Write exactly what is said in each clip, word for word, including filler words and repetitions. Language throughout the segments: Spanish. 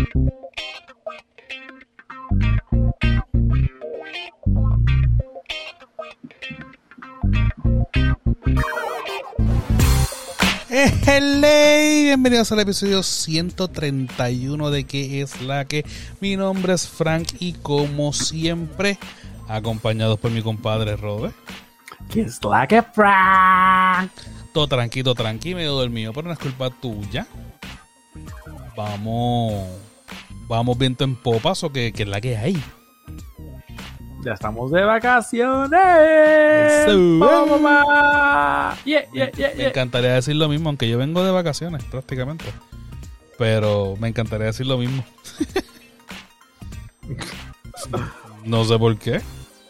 Hello, bienvenidos al episodio ciento treinta y uno de ¿Qué es la que? Mi nombre es Frank y como siempre, acompañados por mi compadre Robert. ¿Qué es la que, Frank? Todo tranquilo, tranquilo, medio dormido, pero no es culpa tuya. Vamos, vamos viento en popas o que, que es la que hay. Ya estamos de vacaciones. So, ¡Vamos, mamá! Yeah, yeah, yeah, me yeah. encantaría decir lo mismo, aunque yo vengo de vacaciones prácticamente. Pero me encantaría decir lo mismo. No sé por qué.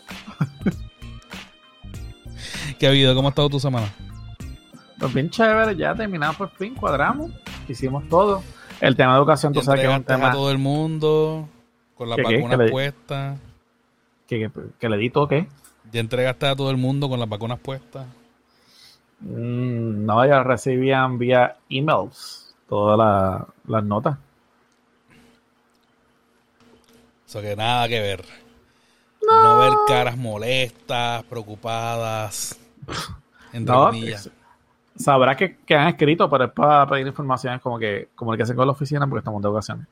¿Qué ha habido? ¿Cómo ha estado tu semana? Pues bien chévere, ya terminamos por fin, cuadramos, hicimos todo. El tema de educación, tú sabes que es un tema... a todo el mundo con las vacunas le... puestas. ¿Que, que, que le di todo qué? ¿Ya entregaste a todo el mundo con las vacunas puestas? Mm, no, ya recibían vía emails todas la, las notas. Eso que nada que ver. No, no ver caras molestas, preocupadas, entre no, comillas. Sabrás que, que han escrito, pero es para pedir información como que comunicación con la oficina porque estamos de vacaciones.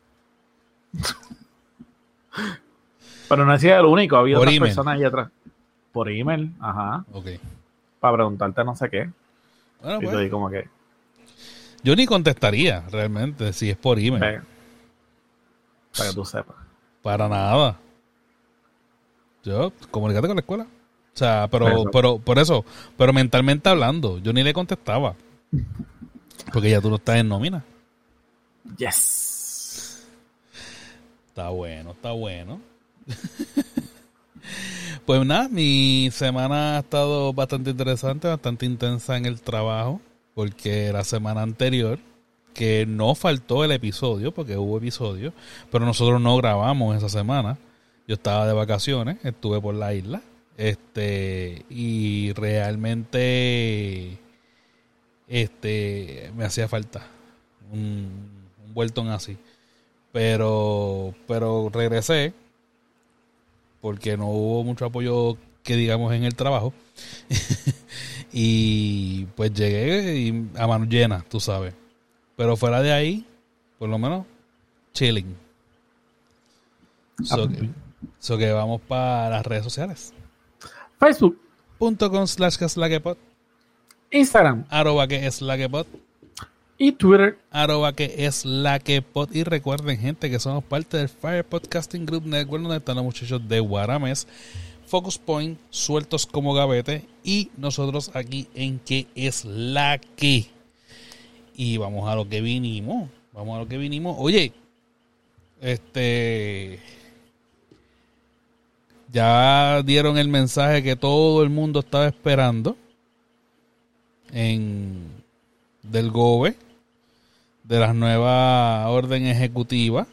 Pero no he sido el único, ha habido por otras email. Personas ahí atrás. Por email, ajá. Ok. Para preguntarte no sé qué. Bueno, y pues, te di como que... yo ni contestaría realmente si es por email. Ve, para que tú sepas. Para nada. Yo, comunícate con la escuela. O sea, pero, Eso. pero, por eso, pero mentalmente hablando, yo ni le contestaba. Porque ya tú no estás en nómina. Yes. Está bueno, está bueno. Pues nada, mi semana ha estado bastante interesante, bastante intensa en el trabajo, porque la semana anterior, que no faltó el episodio, porque hubo episodio, pero nosotros no grabamos esa semana. Yo estaba de vacaciones, estuve por la isla, este, y realmente, este, me hacía falta un, un vueltón así. Pero, pero regresé porque no hubo mucho apoyo que digamos en el trabajo. Y pues llegué y a mano llena, tú sabes. Pero fuera de ahí, por lo menos, chilling. So, que, so que vamos para las redes sociales. Facebook. Punto com slash que es la que pod. Instagram. Arroba que es la que pod. Y Twitter. Arroba que es la que pod. Y recuerden, gente, que somos parte del Fire Podcasting Group Network, donde están los muchachos de Guaramés, Focus Point, sueltos como gavete, y nosotros aquí en ¿Qué es la que? Y vamos a lo que vinimos. Vamos a lo que vinimos. Oye, este... ya dieron el mensaje que todo el mundo estaba esperando en del GOBE, de las nuevas orden ejecutiva,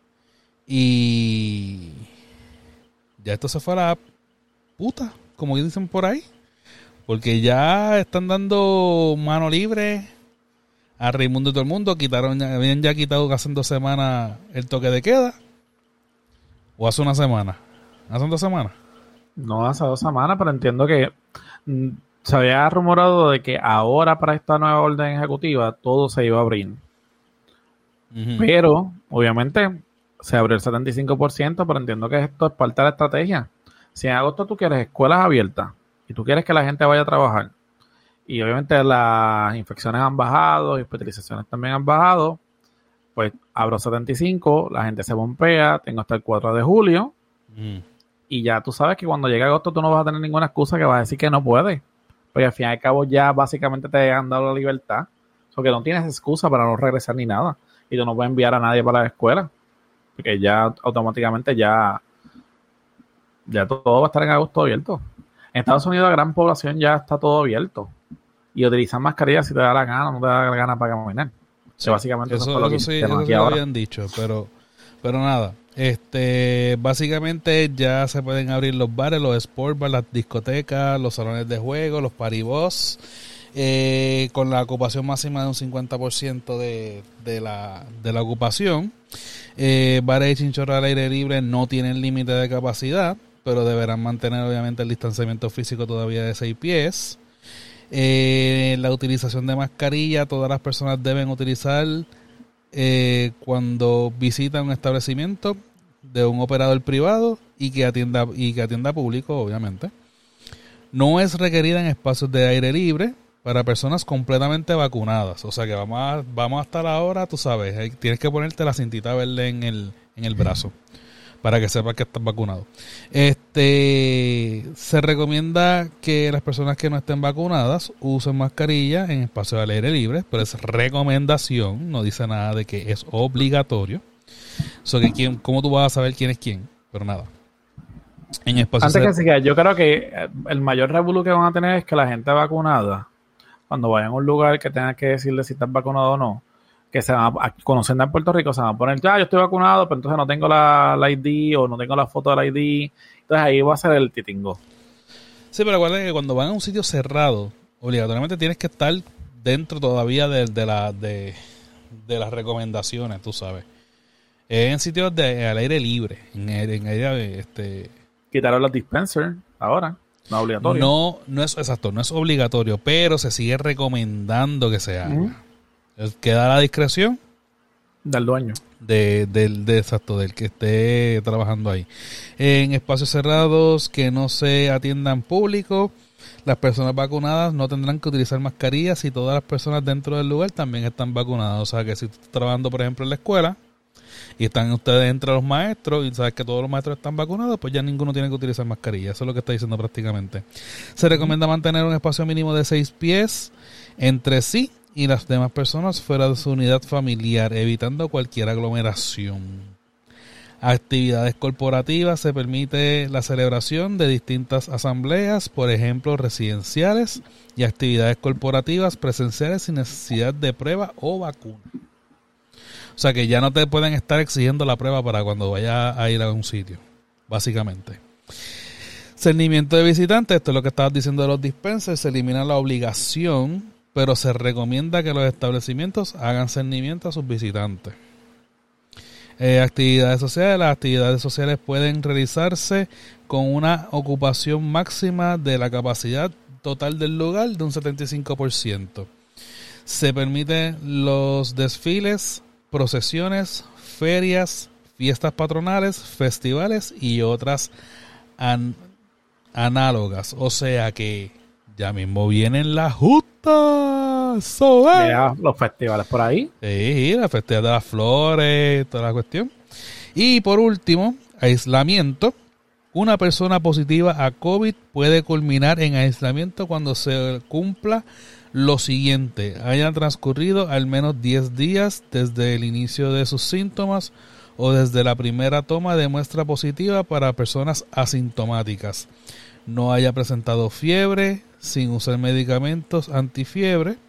y ya esto se fue a la puta, como dicen por ahí, porque ya están dando mano libre a Raimundo y todo el mundo. Quitaron, habían ya quitado hace dos semanas el toque de queda, o hace una semana, hace dos semanas. No hace dos semanas, pero entiendo que mm, se había rumorado de que ahora para esta nueva orden ejecutiva todo se iba a abrir. Uh-huh. Pero, obviamente, se abrió el setenta y cinco por ciento, pero entiendo que esto es parte de la estrategia. Si en agosto tú quieres escuelas abiertas y tú quieres que la gente vaya a trabajar, y obviamente las infecciones han bajado y hospitalizaciones también han bajado, pues abro setenta y cinco, la gente se bombea, tengo hasta el cuatro de julio, Uh-huh. y ya tú sabes que cuando llegue agosto tú no vas a tener ninguna excusa que vas a decir que no puedes. Porque al fin y al cabo ya básicamente te han dado la libertad. O sea, que no tienes excusa para no regresar ni nada. Y tú no puedes enviar a nadie para la escuela. Porque ya automáticamente ya, ya todo va a estar en agosto abierto. En Estados Unidos la gran población ya está todo abierto. Y utilizar mascarillas si te da la gana, no te da la gana para caminar. Sí, que básicamente eso, eso fue lo que eso sí, hicieron eso aquí sí lo ahora. habían dicho, pero, pero nada. Este, básicamente ya se pueden abrir los bares, los sport bars, las discotecas, los salones de juego, los paribos, eh, con la ocupación máxima de un cincuenta por ciento de, de, la, de la ocupación. Eh, bares y chinchorros al aire libre no tienen límite de capacidad, pero deberán mantener obviamente el distanciamiento físico todavía de seis pies. Eh, la utilización de mascarilla, todas las personas deben utilizar eh, cuando visitan un establecimiento de un operador privado y que atienda y que atienda público, obviamente. No es requerida en espacios de aire libre para personas completamente vacunadas. O sea que vamos a, vamos a estar ahora, tú sabes, hay, tienes que ponerte la cintita verde en el, en el brazo para que sepas que estás vacunado. Este, se recomienda que las personas que no estén vacunadas usen mascarilla en espacios al aire libre, pero es recomendación, no dice nada de que es obligatorio. O sea, que quién, ¿cómo tú vas a saber quién es quién? Pero nada. En espacios Antes que siga, yo creo que el mayor revolú que van a tener es que la gente vacunada, cuando vayan a un lugar que tengan que decirle si estás vacunado o no, que se van a, conociendo en Puerto Rico, se van a poner, ya, yo estoy vacunado, pero entonces no tengo la, la I D o no tengo la foto de la I D. Entonces ahí va a ser el titingo. Sí, pero acuérdate que cuando van a un sitio cerrado, obligatoriamente tienes que estar dentro todavía de, de, la, de, de las recomendaciones, tú sabes. En sitios de al aire libre, en, en aire, este... Quitaron los dispensers ahora, no es obligatorio. No, no es exacto, no es obligatorio, pero se sigue recomendando que se haga. Uh-huh. Queda a la discreción del dueño. De, del, de, exacto, del que esté trabajando ahí. En espacios cerrados que no se atiendan público, las personas vacunadas no tendrán que utilizar mascarillas y todas las personas dentro del lugar también están vacunadas. O sea que si tú estás trabajando, por ejemplo, en la escuela y están ustedes entre los maestros y sabes que todos los maestros están vacunados, pues ya ninguno tiene que utilizar mascarilla. Eso es lo que está diciendo prácticamente. Se recomienda mantener un espacio mínimo de seis pies entre sí y las demás personas fuera de su unidad familiar, evitando cualquier aglomeración. Actividades corporativas, se permite la celebración de distintas asambleas, por ejemplo, residenciales, y actividades corporativas presenciales sin necesidad de prueba o vacuna. O sea que ya no te pueden estar exigiendo la prueba para cuando vayas a ir a un sitio, básicamente. Cernimiento de visitantes, esto es lo que estabas diciendo de los dispensers, se elimina la obligación, pero se recomienda que los establecimientos hagan cernimiento a sus visitantes. Eh, actividades sociales, las actividades sociales pueden realizarse con una ocupación máxima de la capacidad total del lugar de un setenta y cinco por ciento. Se permiten los desfiles, procesiones, ferias, fiestas patronales, festivales y otras an- análogas. O sea que ya mismo vienen las justas. So, eh. Ya, los festivales por ahí. Sí, la festividad de las flores, toda la cuestión. Y por último, aislamiento. Una persona positiva a COVID puede culminar en aislamiento cuando se cumpla lo siguiente: hayan transcurrido al menos diez días desde el inicio de sus síntomas o desde la primera toma de muestra positiva para personas asintomáticas. No haya presentado fiebre, sin usar medicamentos antifiebre,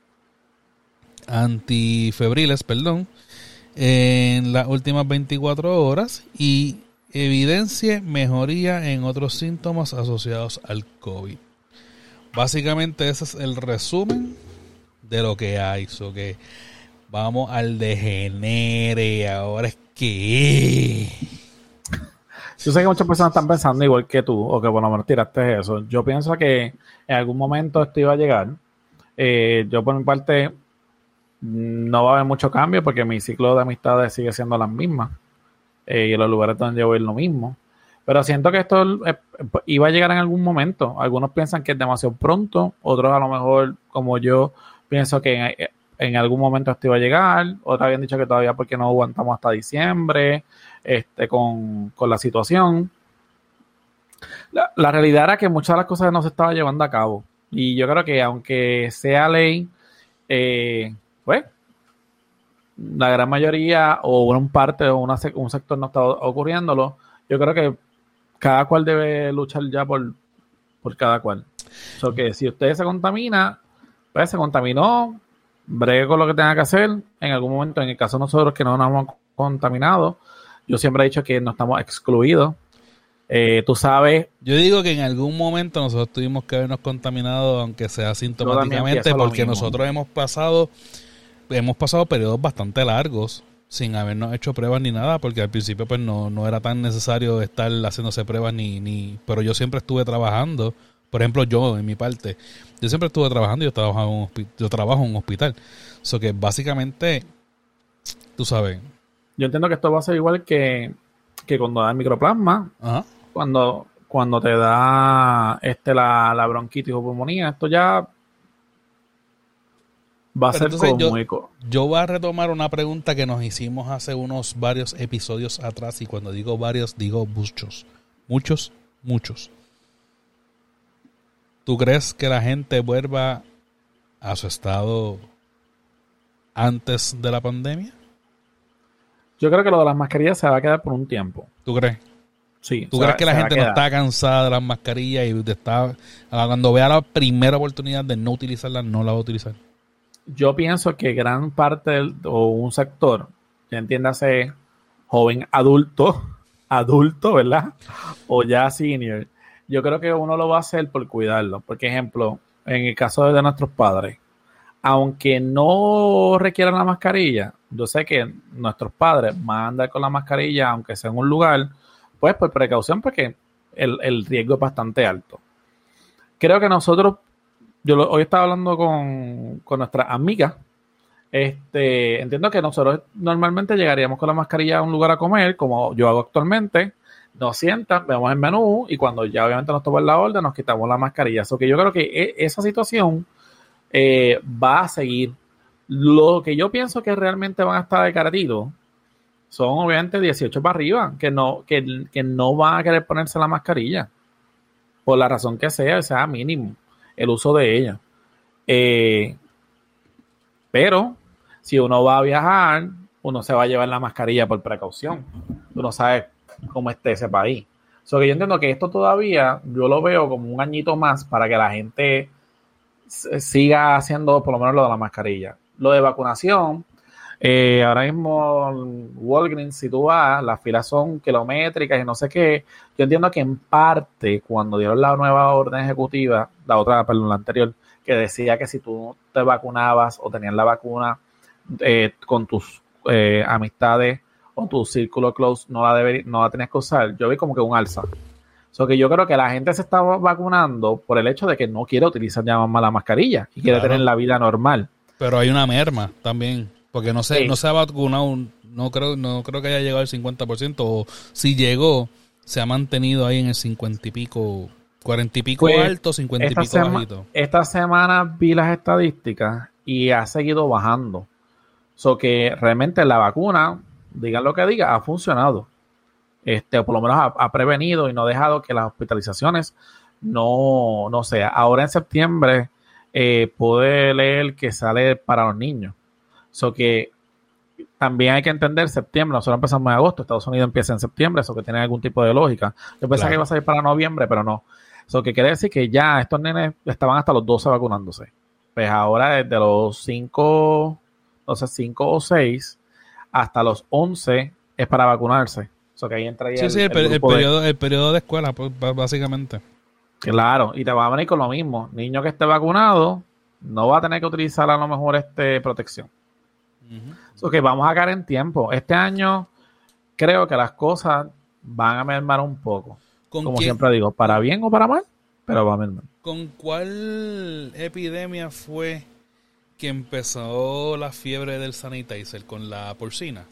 antifebriles, perdón, en las últimas veinticuatro horas y evidencie mejoría en otros síntomas asociados al COVID. Básicamente ese es el resumen de lo que hay. So que vamos al degenere. Ahora es que... Yo sé que muchas personas están pensando igual que tú, o que por lo menos tiraste eso. Yo pienso que en algún momento esto iba a llegar. Eh, yo por mi parte no va a haber mucho cambio porque mi ciclo de amistades sigue siendo las mismas. Eh, y en los lugares donde yo voy es lo mismo. Pero siento que esto eh, iba a llegar en algún momento. Algunos piensan que es demasiado pronto, otros a lo mejor, como yo, pienso que en, en algún momento esto iba a llegar. Otros habían dicho que todavía porque no aguantamos hasta diciembre este, con, con la situación. La, la realidad era que muchas de las cosas no se estaban llevando a cabo. Y yo creo que aunque sea ley, eh, pues, la gran mayoría o una parte o una, un sector no está ocurriéndolo. Yo creo que cada cual debe luchar ya por, por cada cual. O so que si usted se contamina, pues se contaminó, bregue con lo que tenga que hacer. En algún momento, en el caso de nosotros que no nos hemos contaminado, yo siempre he dicho que no estamos excluidos. Eh, tú sabes... Yo digo que en algún momento nosotros tuvimos que habernos contaminado, aunque sea asintomáticamente, porque nosotros hemos pasado, hemos pasado periodos bastante largos sin habernos hecho pruebas ni nada, porque al principio pues no, no era tan necesario estar haciéndose pruebas ni, ni, pero yo siempre estuve trabajando. Por ejemplo, yo, en mi parte, yo siempre estuve trabajando y yo trabajo en un, hospi- yo trabajo en un hospital. So que básicamente, tú sabes. Yo entiendo que esto va a ser igual que, que cuando da el microplasma, Ajá. cuando, cuando te da este la, la bronquitis o pulmonía. Esto ya va a Pero ser entonces como yo, muy... co- yo voy a retomar una pregunta que nos hicimos hace unos varios episodios atrás. Y cuando digo varios, digo muchos. Muchos, muchos. ¿Tú crees que la gente vuelva a su estado antes de la pandemia? Yo creo que lo de las mascarillas se va a quedar por un tiempo. ¿Tú crees? Sí. ¿Tú se crees va- que la se va a gente no quedar. está cansada de las mascarillas y de estar, cuando vea la primera oportunidad de no utilizarlas, no la va a utilizar? Yo pienso que gran parte del, o un sector, ya entiéndase joven adulto, adulto, ¿verdad? O ya senior, yo creo que uno lo va a hacer por cuidarlo. Por ejemplo, en el caso de nuestros padres, aunque no requieran la mascarilla, yo sé que nuestros padres van a andar con la mascarilla, aunque sea en un lugar, pues por precaución, porque el, el riesgo es bastante alto. Creo que nosotros, yo lo- hoy estaba hablando con, con nuestra amiga. Este, entiendo que nosotros normalmente llegaríamos con la mascarilla a un lugar a comer, como yo hago actualmente. Nos sientan, vemos el menú y cuando ya obviamente nos toman la orden, nos quitamos la mascarilla. Eso que yo creo que e- esa situación eh, va a seguir. Lo que yo pienso que realmente van a estar decretidos son obviamente dieciocho para arriba, que no, que, que no van a querer ponerse la mascarilla, por la razón que sea, sea mínimo el uso de ella. Eh, pero si uno va a viajar, uno se va a llevar la mascarilla por precaución. Uno sabe cómo esté ese país. So que yo entiendo que esto todavía, yo lo veo como un añito más para que la gente s- siga haciendo por lo menos lo de la mascarilla. Lo de vacunación, eh, ahora mismo Walgreens, si tú vas, las filas son kilométricas y no sé qué. Yo entiendo que en parte, cuando dieron la nueva orden ejecutiva, la otra, perdón, la anterior, que decía que si tú te vacunabas o tenías la vacuna eh, con tus eh, amistades o tu círculo close, no la, deber, no la tenías que usar. Yo vi como que un alza. So que yo creo que la gente se está vacunando por el hecho de que no quiere utilizar ya más la mascarilla y quiere Claro. tener la vida normal. Pero hay una merma también, porque no se, Sí. no se ha vacunado, no creo, no creo que haya llegado al cincuenta por ciento, o si llegó, se ha mantenido ahí en el cincuenta y pico, cuarenta y pico Pues, alto, cincuenta y esta, pico sema- bajito. esta semana vi las estadísticas y ha seguido bajando. So que realmente la vacuna, digan lo que diga, ha funcionado. Este, o por lo menos ha, ha prevenido y no ha dejado que las hospitalizaciones no, no sea. Ahora en septiembre eh, pude leer que sale para los niños. So que también hay que entender septiembre, nosotros empezamos en agosto, Estados Unidos empieza en septiembre, eso que tiene algún tipo de lógica. Yo pensaba Claro. que iba a salir para noviembre, pero no. Eso que quiere decir que ya estos nenes estaban hasta los doce vacunándose. Pues ahora desde los cinco, no sé, cinco o seis hasta los once es para vacunarse. Eso que ahí entra ahí Sí, el, sí, el, el per- el grupo de- periodo, el periodo de escuela, pues, b- básicamente. Claro, y te va a venir con lo mismo. Niño que esté vacunado no va a tener que utilizar a lo mejor este protección. Ujú. So que vamos a caer en tiempo. Este año creo que las cosas van a mermar un poco. ¿Con, Como quién- siempre digo, para bien o para mal, pero va a mermar. ¿Con cuál epidemia fue que empezó la fiebre del sanitizer? ¿Con la porcina?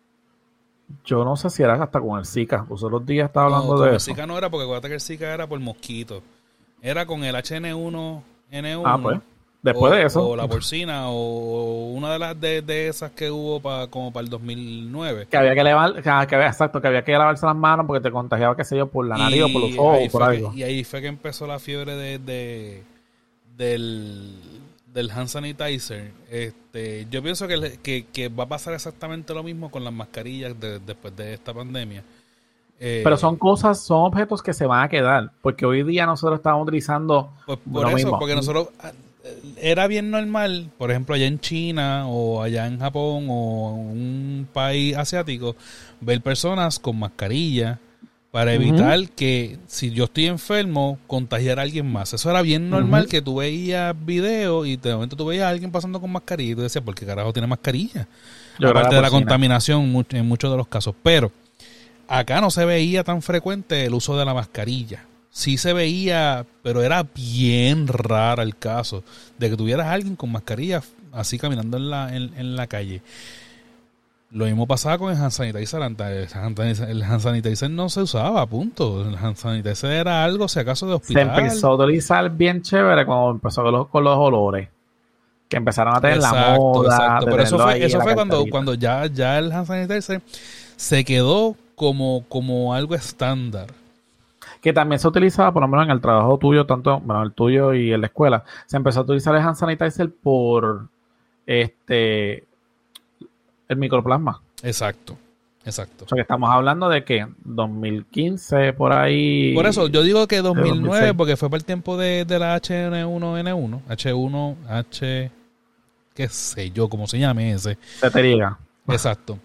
Yo no sé si era hasta con el Zika. Los otros días estaba No, hablando con de el eso. Zika no era, porque acuérdate que el Zika era por mosquito. Era con el H N uno N uno. Ah, pues. Después o, de eso. O la porcina, o una de las de, de esas que hubo pa, como para el dos mil nueve. Que había que lavar, que, que había, exacto, que había que lavarse las manos porque te contagiaba, qué sé yo, por la nariz o por los ojos ahí o por fue algo. que, y ahí fue que empezó la fiebre de, de del, del hand sanitizer. Este, yo pienso que, le- que, que va a pasar exactamente lo mismo con las mascarillas de- después de esta pandemia. Eh, Pero son cosas, son objetos que se van a quedar. Porque hoy día nosotros estamos utilizando Pues por lo eso, mismo. porque nosotros ah, era bien normal, por ejemplo, allá en China o allá en Japón o en un país asiático, ver personas con mascarilla para evitar uh-huh. que si yo estoy enfermo, contagiar a alguien más. Eso era bien normal, uh-huh. que tú veías videos y de momento tú veías a alguien pasando con mascarilla y tú decías, ¿por qué carajo tiene mascarilla? Yo Aparte de la contaminación en muchos de los casos. Pero acá no se veía tan frecuente el uso de la mascarilla. Sí se veía, pero era bien raro el caso de que tuvieras a alguien con mascarilla así caminando en la, en, en la calle. Lo mismo pasaba con el hand sanitizer. El hand sanitizer no se usaba, punto. El hand sanitizer era algo, si acaso, de hospital. Se empezó a utilizar bien chévere cuando empezó con los, con los olores. Que empezaron a tener exacto, la moda. Exacto, pero eso fue, eso fue cuando, cuando ya, ya el hand sanitizer se quedó como, como algo estándar. Que también se utilizaba, por lo menos en el trabajo tuyo, tanto, bueno, el tuyo y en la escuela, se empezó a utilizar el hand sanitizer por este el microplasma. Exacto, exacto. O sea que estamos hablando de que dos mil quince, por ahí. Por eso, yo digo que dos mil nueve, dos mil seis. Porque fue para el tiempo de, de la H uno N uno, H uno, H, qué sé yo, cómo se llame ese. Se te diga. Exacto.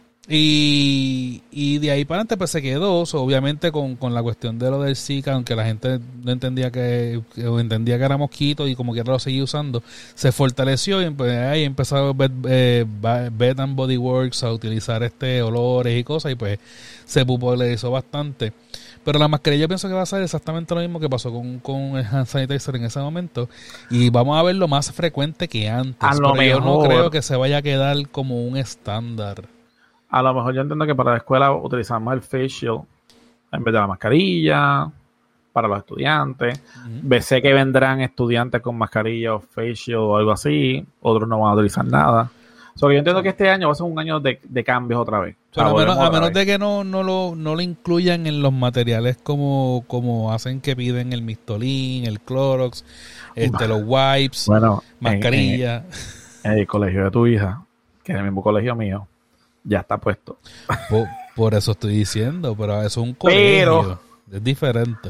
Y, y de ahí para adelante pues se quedó, so, obviamente con, con la cuestión de lo del Zika, aunque la gente no entendía que, que o entendía que era mosquito y como quiera lo seguía usando, se fortaleció y pues, ahí empezó Bed, eh, Bed and Body Works a utilizar este olores y cosas y pues se popularizó bastante. Pero la mascarilla pienso que va a ser exactamente lo mismo que pasó con, con el hand sanitizer en ese momento y vamos a verlo más frecuente que antes, a lo pero mejor, yo no creo que se vaya a quedar como un estándar. A lo mejor yo entiendo que para la escuela utilizamos el face shield en vez de la mascarilla, para los estudiantes. Uh-huh. Sé que vendrán estudiantes con mascarilla o face shield o algo así, otros no van a utilizar nada. So, yo entiendo que este año va a ser un año de, de cambios otra vez. Pero a menos, a menos de que no, no, lo, no lo incluyan en los materiales como, como hacen que piden el Mistolín, el Clorox, este, los wipes, bueno, mascarilla. En, en el colegio de tu hija, que es el mismo colegio mío, ya está puesto. Por, por eso estoy diciendo, pero eso es un colegio. Pero, es diferente.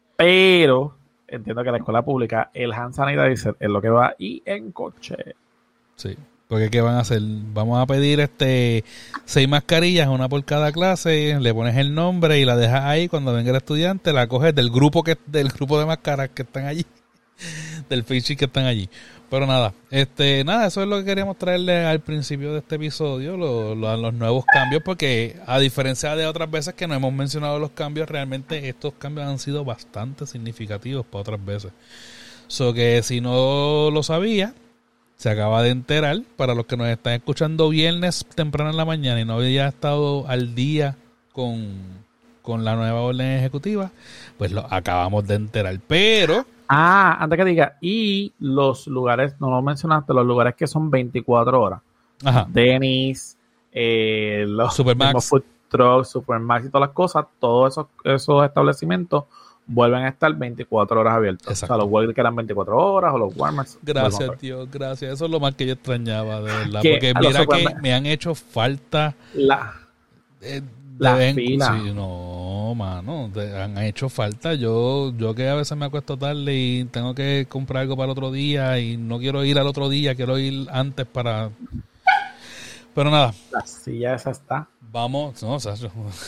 Pero entiendo que la escuela pública, el hand sanitizer es lo que va y en coche. Sí, porque ¿qué van a hacer? Vamos a pedir este seis mascarillas, una por cada clase, le pones el nombre y la dejas ahí. Cuando venga el estudiante, la coges del grupo que del grupo de máscaras que están allí, del face shield que están allí. Pero nada, este, nada, eso es lo que queríamos traerle al principio de este episodio, lo, lo, los nuevos cambios, porque a diferencia de otras veces que no hemos mencionado los cambios, realmente estos cambios han sido bastante significativos para otras veces. So que si no lo sabía, se acaba de enterar, para los que nos están escuchando viernes temprano en la mañana y no había estado al día con, con la nueva orden ejecutiva, pues lo acabamos de enterar, pero... Ah, antes que diga, y los lugares, no lo mencionaste, los lugares que son veinticuatro horas. Ajá. Denny's, eh, los Supermax, food trucks, Supermax y todas las cosas, todos esos, esos establecimientos vuelven a estar veinticuatro horas abiertos. Exacto. O sea, los Walgreens que eran veinticuatro horas o los Walmarts. Gracias, Dios, gracias. Eso es lo más que yo extrañaba, de verdad. Porque mira que me han hecho falta... La... Eh, La fila. Sí, no, mano, te han hecho falta. Yo yo que a veces me acuesto tarde y tengo que comprar algo para el otro día y no quiero ir al otro día, quiero ir antes para... Pero nada. La silla esa está. Vamos, no, o sea...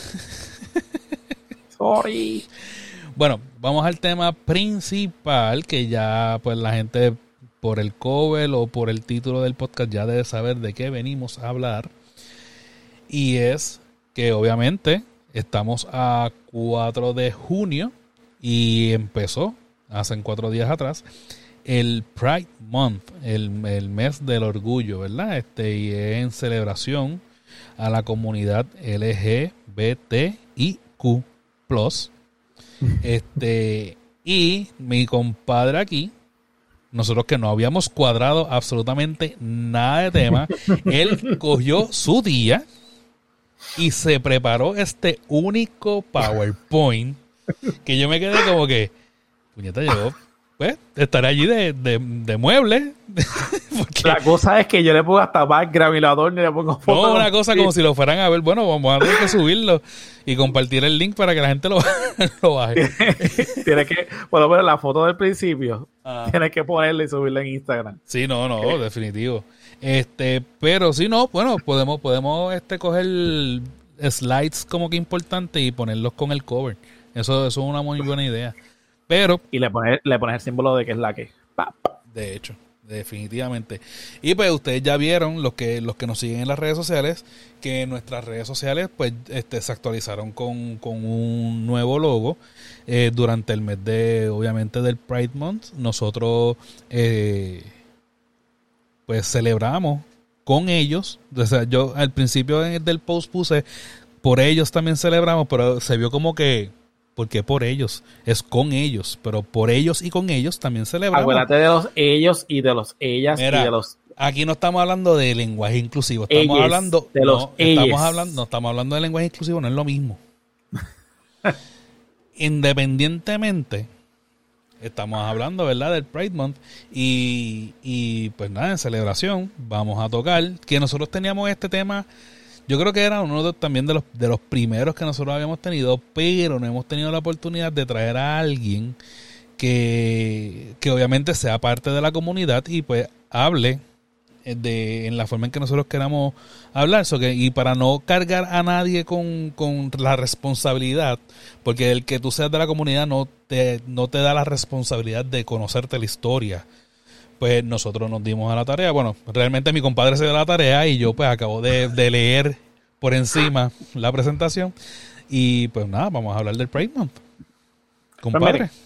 Sorry. Bueno, vamos al tema principal, que ya pues la gente por el cover o por el título del podcast ya debe saber de qué venimos a hablar. Y es... que obviamente estamos a cuatro de junio y empezó hace cuatro días atrás el Pride Month, el, el mes del orgullo, ¿verdad? Este, y es en celebración a la comunidad L G B T I Q plus. Este, y mi compadre aquí, nosotros que no habíamos cuadrado absolutamente nada de tema, él cogió su día y se preparó este único PowerPoint que yo me quedé como que, puñeta, llegó, pues, estaré allí de, de, de mueble. Porque la cosa es que yo le pongo hasta background y lo adorno y le pongo fotos. No, una cosa como si lo fueran a ver. Bueno, vamos a tener que subirlo y compartir el link para que la gente lo, lo baje. Tienes que, por lo menos la foto del principio, ah. tienes que ponerla y subirla en Instagram. Sí, no, no, okay. Definitivo. Este, pero si no, bueno, podemos, podemos este coger slides como que importantes y ponerlos con el cover. Eso, eso es una muy buena idea. Pero... Y le pones, le pones el símbolo de que es la que. Pa, pa. De hecho, definitivamente. Y pues ustedes ya vieron, los que los que nos siguen en las redes sociales, que nuestras redes sociales pues este, se actualizaron con, con un nuevo logo. Eh, durante el mes de, obviamente, del Pride Month, nosotros eh, pues celebramos con ellos. O sea, yo al principio del post puse, por ellos también celebramos, pero se vio como que, ¿por qué por ellos? Es con ellos, pero por ellos y con ellos también celebramos. Acuérdate de los ellos y de los ellas. Mira, y de los... Aquí no estamos hablando de lenguaje inclusivo, estamos Ellas, hablando de los no, estamos ellas. hablando, no estamos hablando de lenguaje inclusivo, no es lo mismo. Independientemente, estamos hablando, ¿verdad?, del Pride Month y, y pues nada, en celebración vamos a tocar, que nosotros teníamos este tema, yo creo que era uno de, también de los, de los primeros que nosotros habíamos tenido, pero no hemos tenido la oportunidad de traer a alguien que, que obviamente sea parte de la comunidad y pues hable de en la forma en que nosotros queramos hablar, so que, y para no cargar a nadie con, con la responsabilidad, porque el que tú seas de la comunidad no te, no te da la responsabilidad de conocerte la historia, pues nosotros nos dimos a la tarea. Bueno, realmente mi compadre se dio la tarea y yo pues acabo de, de leer por encima la presentación y pues nada, vamos a hablar del Pride Month, compadre. Pues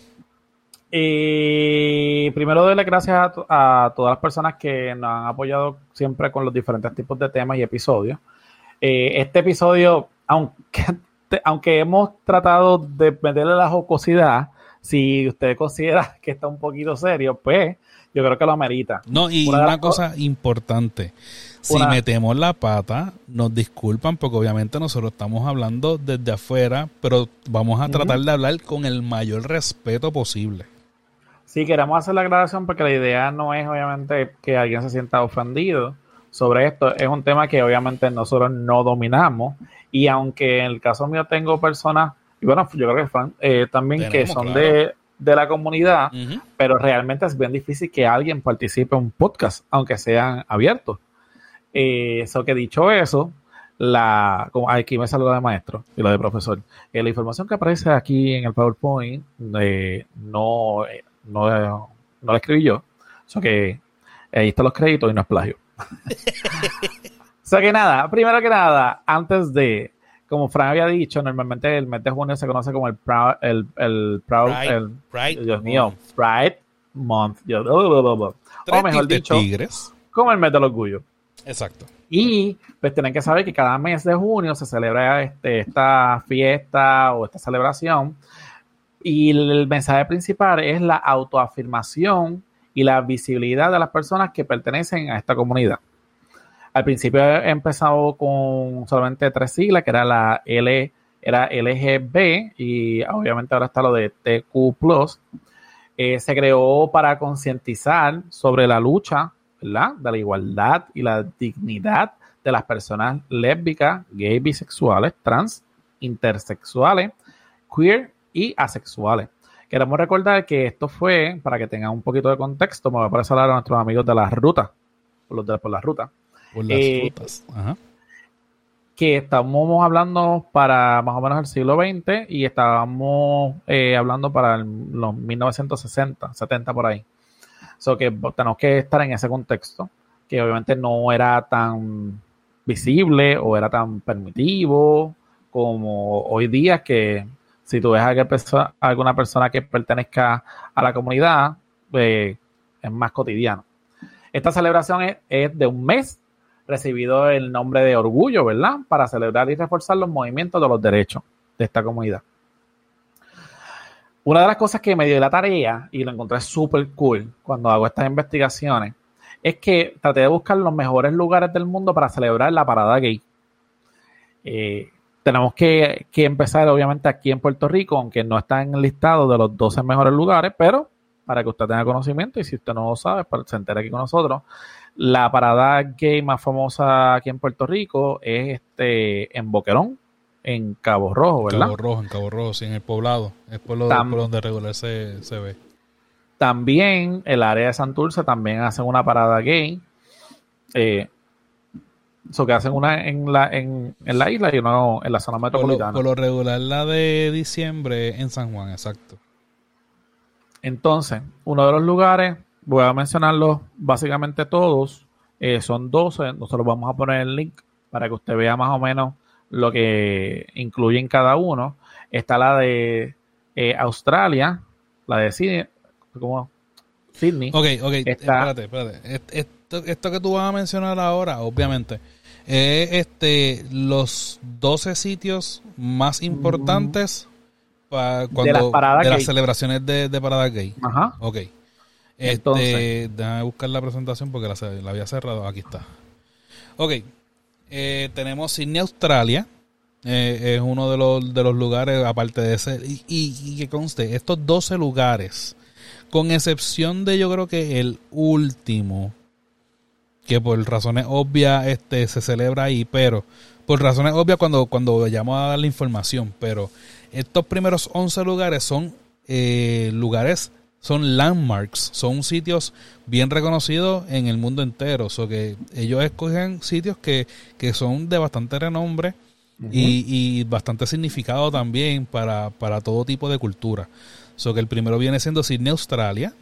Y primero doy las gracias a, to- a todas las personas que nos han apoyado siempre con los diferentes tipos de temas y episodios. Eh, este episodio, aunque, aunque hemos tratado de meterle la jocosidad, si usted considera que está un poquito serio, pues yo creo que lo amerita. No, y Una de una las co- cosa importante, si Una- metemos la pata, nos disculpan porque obviamente nosotros estamos hablando desde afuera, pero vamos a tratar de hablar con el mayor respeto posible. Sí, queremos hacer la aclaración porque la idea no es obviamente que alguien se sienta ofendido sobre esto. Es un tema que obviamente nosotros no dominamos y aunque en el caso mío tengo personas, y bueno, yo creo que Fran, eh, también que Tenemos, son claro. de, de la comunidad, Ujú. pero realmente es bien difícil que alguien participe en un podcast, aunque sean abiertos. Eh, Eso que dicho eso, la como aquí me saluda de maestro y lo de profesor. Eh, la información que aparece aquí en el PowerPoint eh, no, eh, no, eh, no la escribí yo. Eso que ahí están los créditos y no es plagio. O sea que nada, primero que nada, antes de, como Fran había dicho, normalmente el mes de junio se conoce como el Proud, el, el Proud, Pride- el, Pride Dios mío, Month. Pride Month, Yo- o Tres mejor tintes dicho, tigres. como el mes del orgullo. Exacto. Y pues tienen que saber que cada mes de junio se celebra este, esta fiesta o esta celebración. Y el mensaje principal es la autoafirmación y la visibilidad de las personas que pertenecen a esta comunidad. Al principio he empezado con solamente tres siglas, que era la L, era L G B y obviamente ahora está lo de T Q plus. Eh, se creó para concientizar sobre la lucha, ¿verdad?, de la igualdad y la dignidad de las personas lésbicas, gay, bisexuales, trans, intersexuales, queer y asexuales. Queremos recordar que esto fue, para que tengan un poquito de contexto, me voy a pasar a nuestros amigos de la ruta, por los de por la ruta, Por las Eh, rutas. Ajá. que estamos hablando para más o menos el siglo veinte y estábamos eh, hablando para el- los mil novecientos sesenta, setenta por ahí. So que tenemos que estar en ese contexto, que obviamente no era tan visible o era tan permitivo como hoy día, que si tú ves a alguna persona, a alguna persona que pertenezca a la comunidad, eh, es más cotidiano. Esta celebración es, es de un mes, recibido el nombre de orgullo, ¿verdad?, para celebrar y reforzar los movimientos de los derechos de esta comunidad. Una de las cosas que me dio la tarea, y lo encontré súper cool cuando hago estas investigaciones, es que traté de buscar los mejores lugares del mundo para celebrar la parada gay. Eh, tenemos que, que empezar, obviamente, aquí en Puerto Rico, aunque no está en el listado de los doce mejores lugares, pero para que usted tenga conocimiento, y si usted no lo sabe, para que se entere aquí con nosotros, la parada gay más famosa aquí en Puerto Rico es este en Boquerón, en Cabo Rojo, ¿verdad? Cabo Rojo, en Cabo Rojo, sí, en el poblado. Es por, lo, Tam- por donde regular se, se ve. También el área de Santurce también hacen una parada gay. Eh, So que hacen una en la, en, en la isla y uno en la zona Por lo, metropolitana. por lo regular, la de diciembre en San Juan, exacto. Entonces, uno de los lugares, voy a mencionarlos básicamente todos, eh, son doce. Nosotros vamos a poner el link para que usted vea más o menos lo que incluyen cada uno. Está la de eh, Australia, la de Sydney, ¿cómo? Sydney. Ok, ok, Está, espérate, espérate. Est- Esto, esto que tú vas a mencionar ahora, obviamente, es este, los doce sitios más importantes para cuando, de las paradas de las gay. celebraciones de, de paradas gay. Ajá. Ok. Entonces. Este, déjame buscar la presentación porque la, la había cerrado. Aquí está. Ok. Eh, tenemos Sydney, Australia. Eh, es uno de los, de los lugares, aparte de ese. Y, y, y que conste, estos doce lugares, con excepción de yo creo que el último, que por razones obvias este, se celebra ahí, pero por razones obvias cuando, cuando vayamos a dar la información, pero estos primeros once lugares son eh, lugares, son landmarks, son sitios bien reconocidos en el mundo entero, o so que ellos escogen sitios que, que son de bastante renombre uh-huh. y, y bastante significado también para, para todo tipo de cultura. So que el primero viene siendo Sydney, Australia.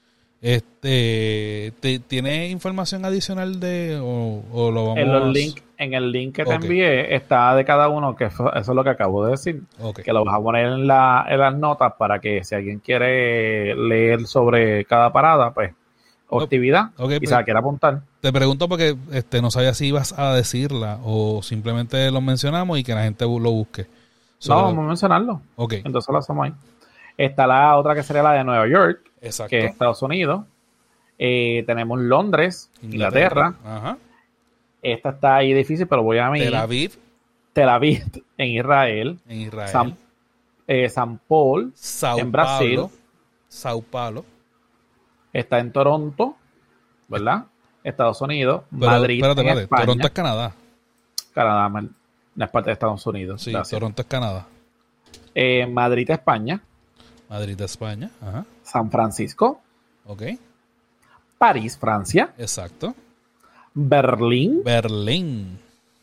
Este, te, ¿tiene información adicional de o, o lo vamos en los link, en el link que te okay. envié está de cada uno, que eso, eso es lo que acabo de decir, okay. que lo vas a poner en, la, en las notas para que si alguien quiere leer sobre cada parada, pues, o actividad, okay, y se la quiera apuntar. Te pregunto porque este no sabía si ibas a decirla o simplemente lo mencionamos y que la gente lo busque. Sobre... No, vamos a mencionarlo. Okay. Entonces lo hacemos ahí. Está la otra que sería la de Nueva York, exacto. que es Estados Unidos. Eh, tenemos Londres, Inglaterra. Inglaterra. Ajá. Esta está ahí difícil, pero voy a mí. Tel Aviv. Tel Aviv en Israel. En Israel. San, eh, San Paul Sao en Brasil. Paulo. Sao Paulo. Está en Toronto, ¿verdad? Estados Unidos. Pero, Madrid espérate, en espérate. España. Toronto es Canadá. Canadá no es parte de Estados Unidos. Sí, gracias. Toronto es Canadá. Eh, Madrid, España. Madrid, España. Ajá. San Francisco. Ok. París, Francia. Exacto. Berlín. Berlín.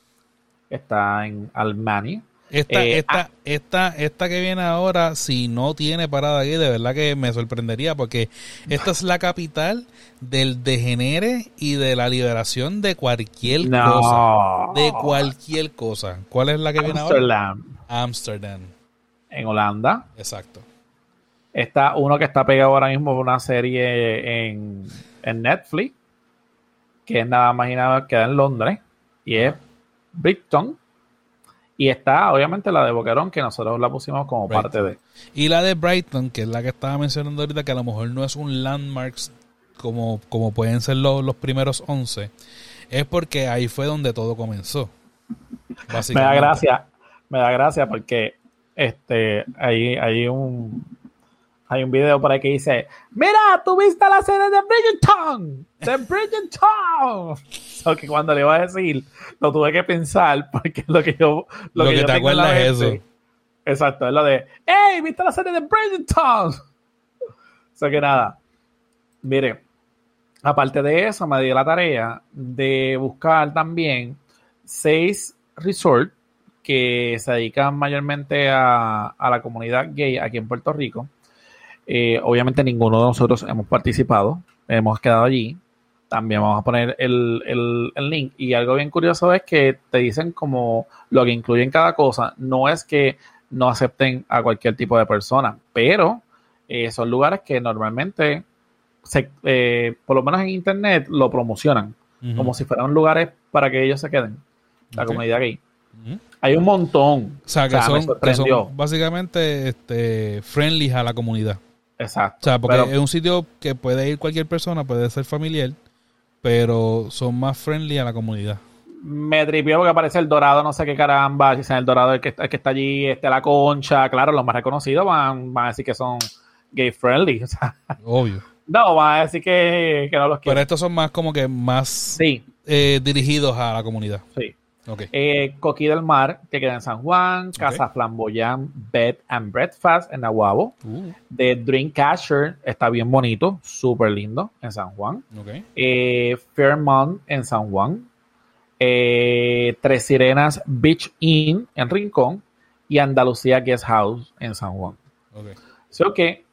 Está en Alemania. Esta, eh, esta, ah, esta, esta que viene ahora, si no tiene parada aquí, de verdad que me sorprendería, porque esta es la capital del degenere y de la liberación de cualquier no. cosa. De cualquier cosa. ¿Cuál es la que viene Amsterdam. ahora? Amsterdam. En Holanda. Exacto. Está uno que está pegado ahora mismo por una serie en, en Netflix, que es nada más y nada que en Londres, y es Brighton. Y está, obviamente, la de Boquerón, que nosotros la pusimos como Brighton. Parte de. Y la de Brighton, que es la que estaba mencionando ahorita, que a lo mejor no es un landmark como, como pueden ser los, los primeros once, es porque ahí fue donde todo comenzó. Me da gracia, me da gracia porque este hay, hay un hay un video por ahí que dice: mira, tú viste la serie de Bridgerton, de Bridgerton. So que cuando le iba a decir, lo tuve que pensar porque lo que yo lo, lo que, que yo te acuerdas es eso. Exacto, es lo de: hey, viste la serie de Bridgerton. So que nada, mire, aparte de eso, me di la tarea de buscar también seis resorts que se dedican mayormente a, a la comunidad gay aquí en Puerto Rico. Eh, obviamente ninguno de nosotros hemos participado, hemos quedado allí. También vamos a poner el, el, el link. Y algo bien curioso es que te dicen como lo que incluyen cada cosa. No es que no acepten a cualquier tipo de persona, pero eh, son lugares que normalmente, se, eh, por lo menos en internet, lo promocionan. Uh-huh. Como si fueran lugares para que ellos se queden. La okay. comunidad gay. Uh-huh. Hay un montón. O sea, que, o sea, son, que son básicamente este, friendly a la comunidad. Exacto. O sea, porque pero, es un sitio que puede ir cualquier persona, puede ser familiar, pero son más friendly a la comunidad. Me tripió porque aparece el Dorado, no sé qué caramba, si es el Dorado el que, el que está allí, este, la Concha, claro, los más reconocidos van, van a decir que son gay friendly. O sea, obvio. No, van a decir que, que no los quieren. Pero estos son más como que más sí. eh, dirigidos a la comunidad. Sí. Okay. Eh, Coquí del Mar, que queda en San Juan. Okay. Casa Flamboyant Bed and Breakfast en Nahuabo. Uh. The Dreamcatcher está bien bonito, súper lindo en San Juan. Okay. Eh, Fairmont en San Juan. eh, Tres Sirenas Beach Inn en Rincón y Andalucía Guest House en San Juan. Okay. So que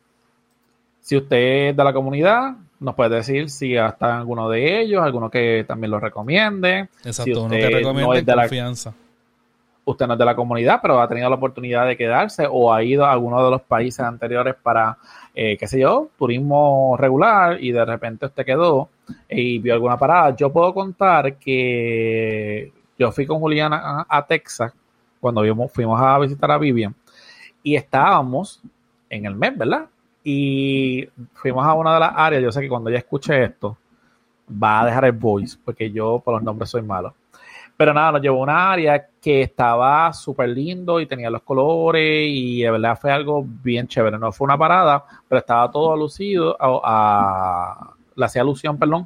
si usted es de la comunidad, nos puede decir si está en alguno de ellos, alguno que también lo recomiende. Exacto, si uno que recomiende no es de confianza. La, usted no es de la comunidad, pero ha tenido la oportunidad de quedarse o ha ido a alguno de los países anteriores para, eh, qué sé yo, turismo regular y de repente usted quedó y vio alguna parada. Yo puedo contar que yo fui con Juliana a, a Texas cuando vimos, fuimos a visitar a Vivian y estábamos en el mes, ¿verdad? Y fuimos a una de las áreas. Yo sé que cuando ella escuche esto va a dejar el voice porque yo por los nombres soy malo, pero nada, nos llevó a una área que estaba súper lindo y tenía los colores y de verdad fue algo bien chévere. No fue una parada, pero estaba todo alucido a, a le hacía alusión, perdón,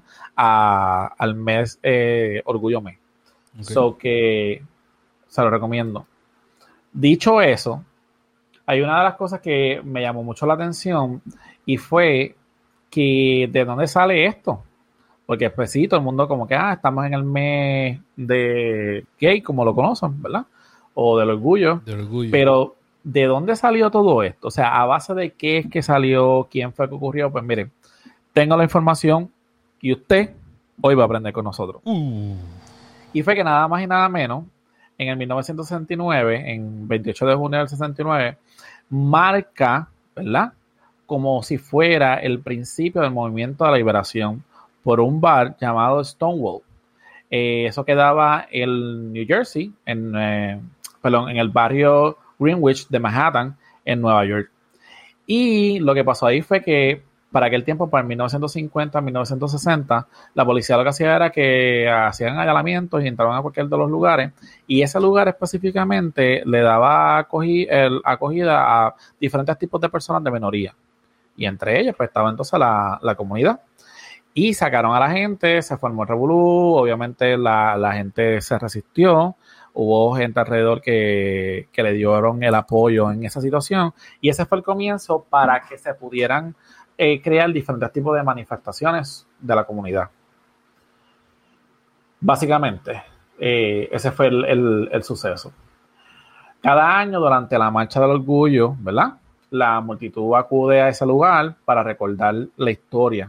a, al mes eh, Orgullo Mes. Okay. So que se lo recomiendo. Dicho eso, hay una de las cosas que me llamó mucho la atención y fue que de dónde sale esto. Porque pues sí, todo el mundo como que, ah, estamos en el mes de gay, como lo conocen, ¿verdad? O del orgullo. Del orgullo. Pero, ¿de dónde salió todo esto? O sea, ¿a base de qué es que salió? ¿Quién fue que ocurrió? Pues miren, tengo la información y usted hoy va a aprender con nosotros. Uh. Y fue que nada más y nada menos, en el mil novecientos sesenta y nueve, en veintiocho de junio del sesenta y nueve, marca, ¿verdad? Como si fuera el principio del movimiento de la liberación por un bar llamado Stonewall. Eh, eso quedaba en New Jersey, en, eh, perdón, en el barrio Greenwich de Manhattan, en Nueva York. Y lo que pasó ahí fue que para aquel tiempo, para mil novecientos cincuenta, mil novecientos sesenta, la policía lo que hacía era que hacían allanamientos y entraban a cualquier de los lugares, y ese lugar específicamente le daba acogi- el, acogida a diferentes tipos de personas de minoría, y entre ellas pues estaba entonces la, la comunidad. Y sacaron a la gente, se formó el revolú, obviamente la, la gente se resistió, hubo gente alrededor que, que le dieron el apoyo en esa situación, y ese fue el comienzo para que se pudieran eh, crear diferentes tipos de manifestaciones de la comunidad. Básicamente, eh, ese fue el, el, el suceso. Cada año durante la Marcha del Orgullo, ¿verdad?, la multitud acude a ese lugar para recordar la historia.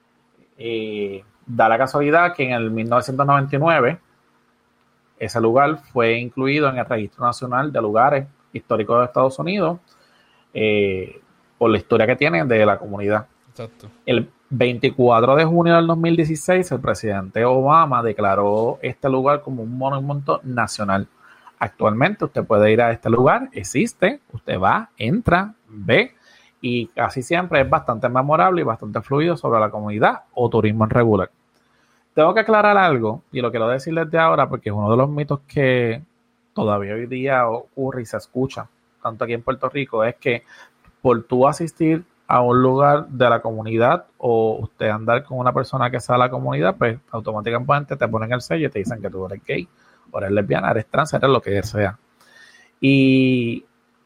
Eh, da la casualidad que en el mil novecientos noventa y nueve ese lugar fue incluido en el Registro Nacional de Lugares Históricos de Estados Unidos eh, por la historia que tiene de la comunidad. Exacto. El veinticuatro de junio del dos mil dieciséis el presidente Obama declaró este lugar como un monumento nacional. Actualmente usted puede ir a este lugar, existe, usted va, entra, ve, y casi siempre es bastante memorable y bastante fluido sobre la comunidad o turismo en regular. Tengo que aclarar algo, y lo quiero decirles de ahora porque es uno de los mitos que todavía hoy día ocurre y se escucha, tanto aquí en Puerto Rico, es que por tú asistir a un lugar de la comunidad o usted andar con una persona que sea de la comunidad, pues automáticamente te ponen el sello y te dicen que tú eres gay, o eres lesbiana, eres trans, eres lo que sea. Y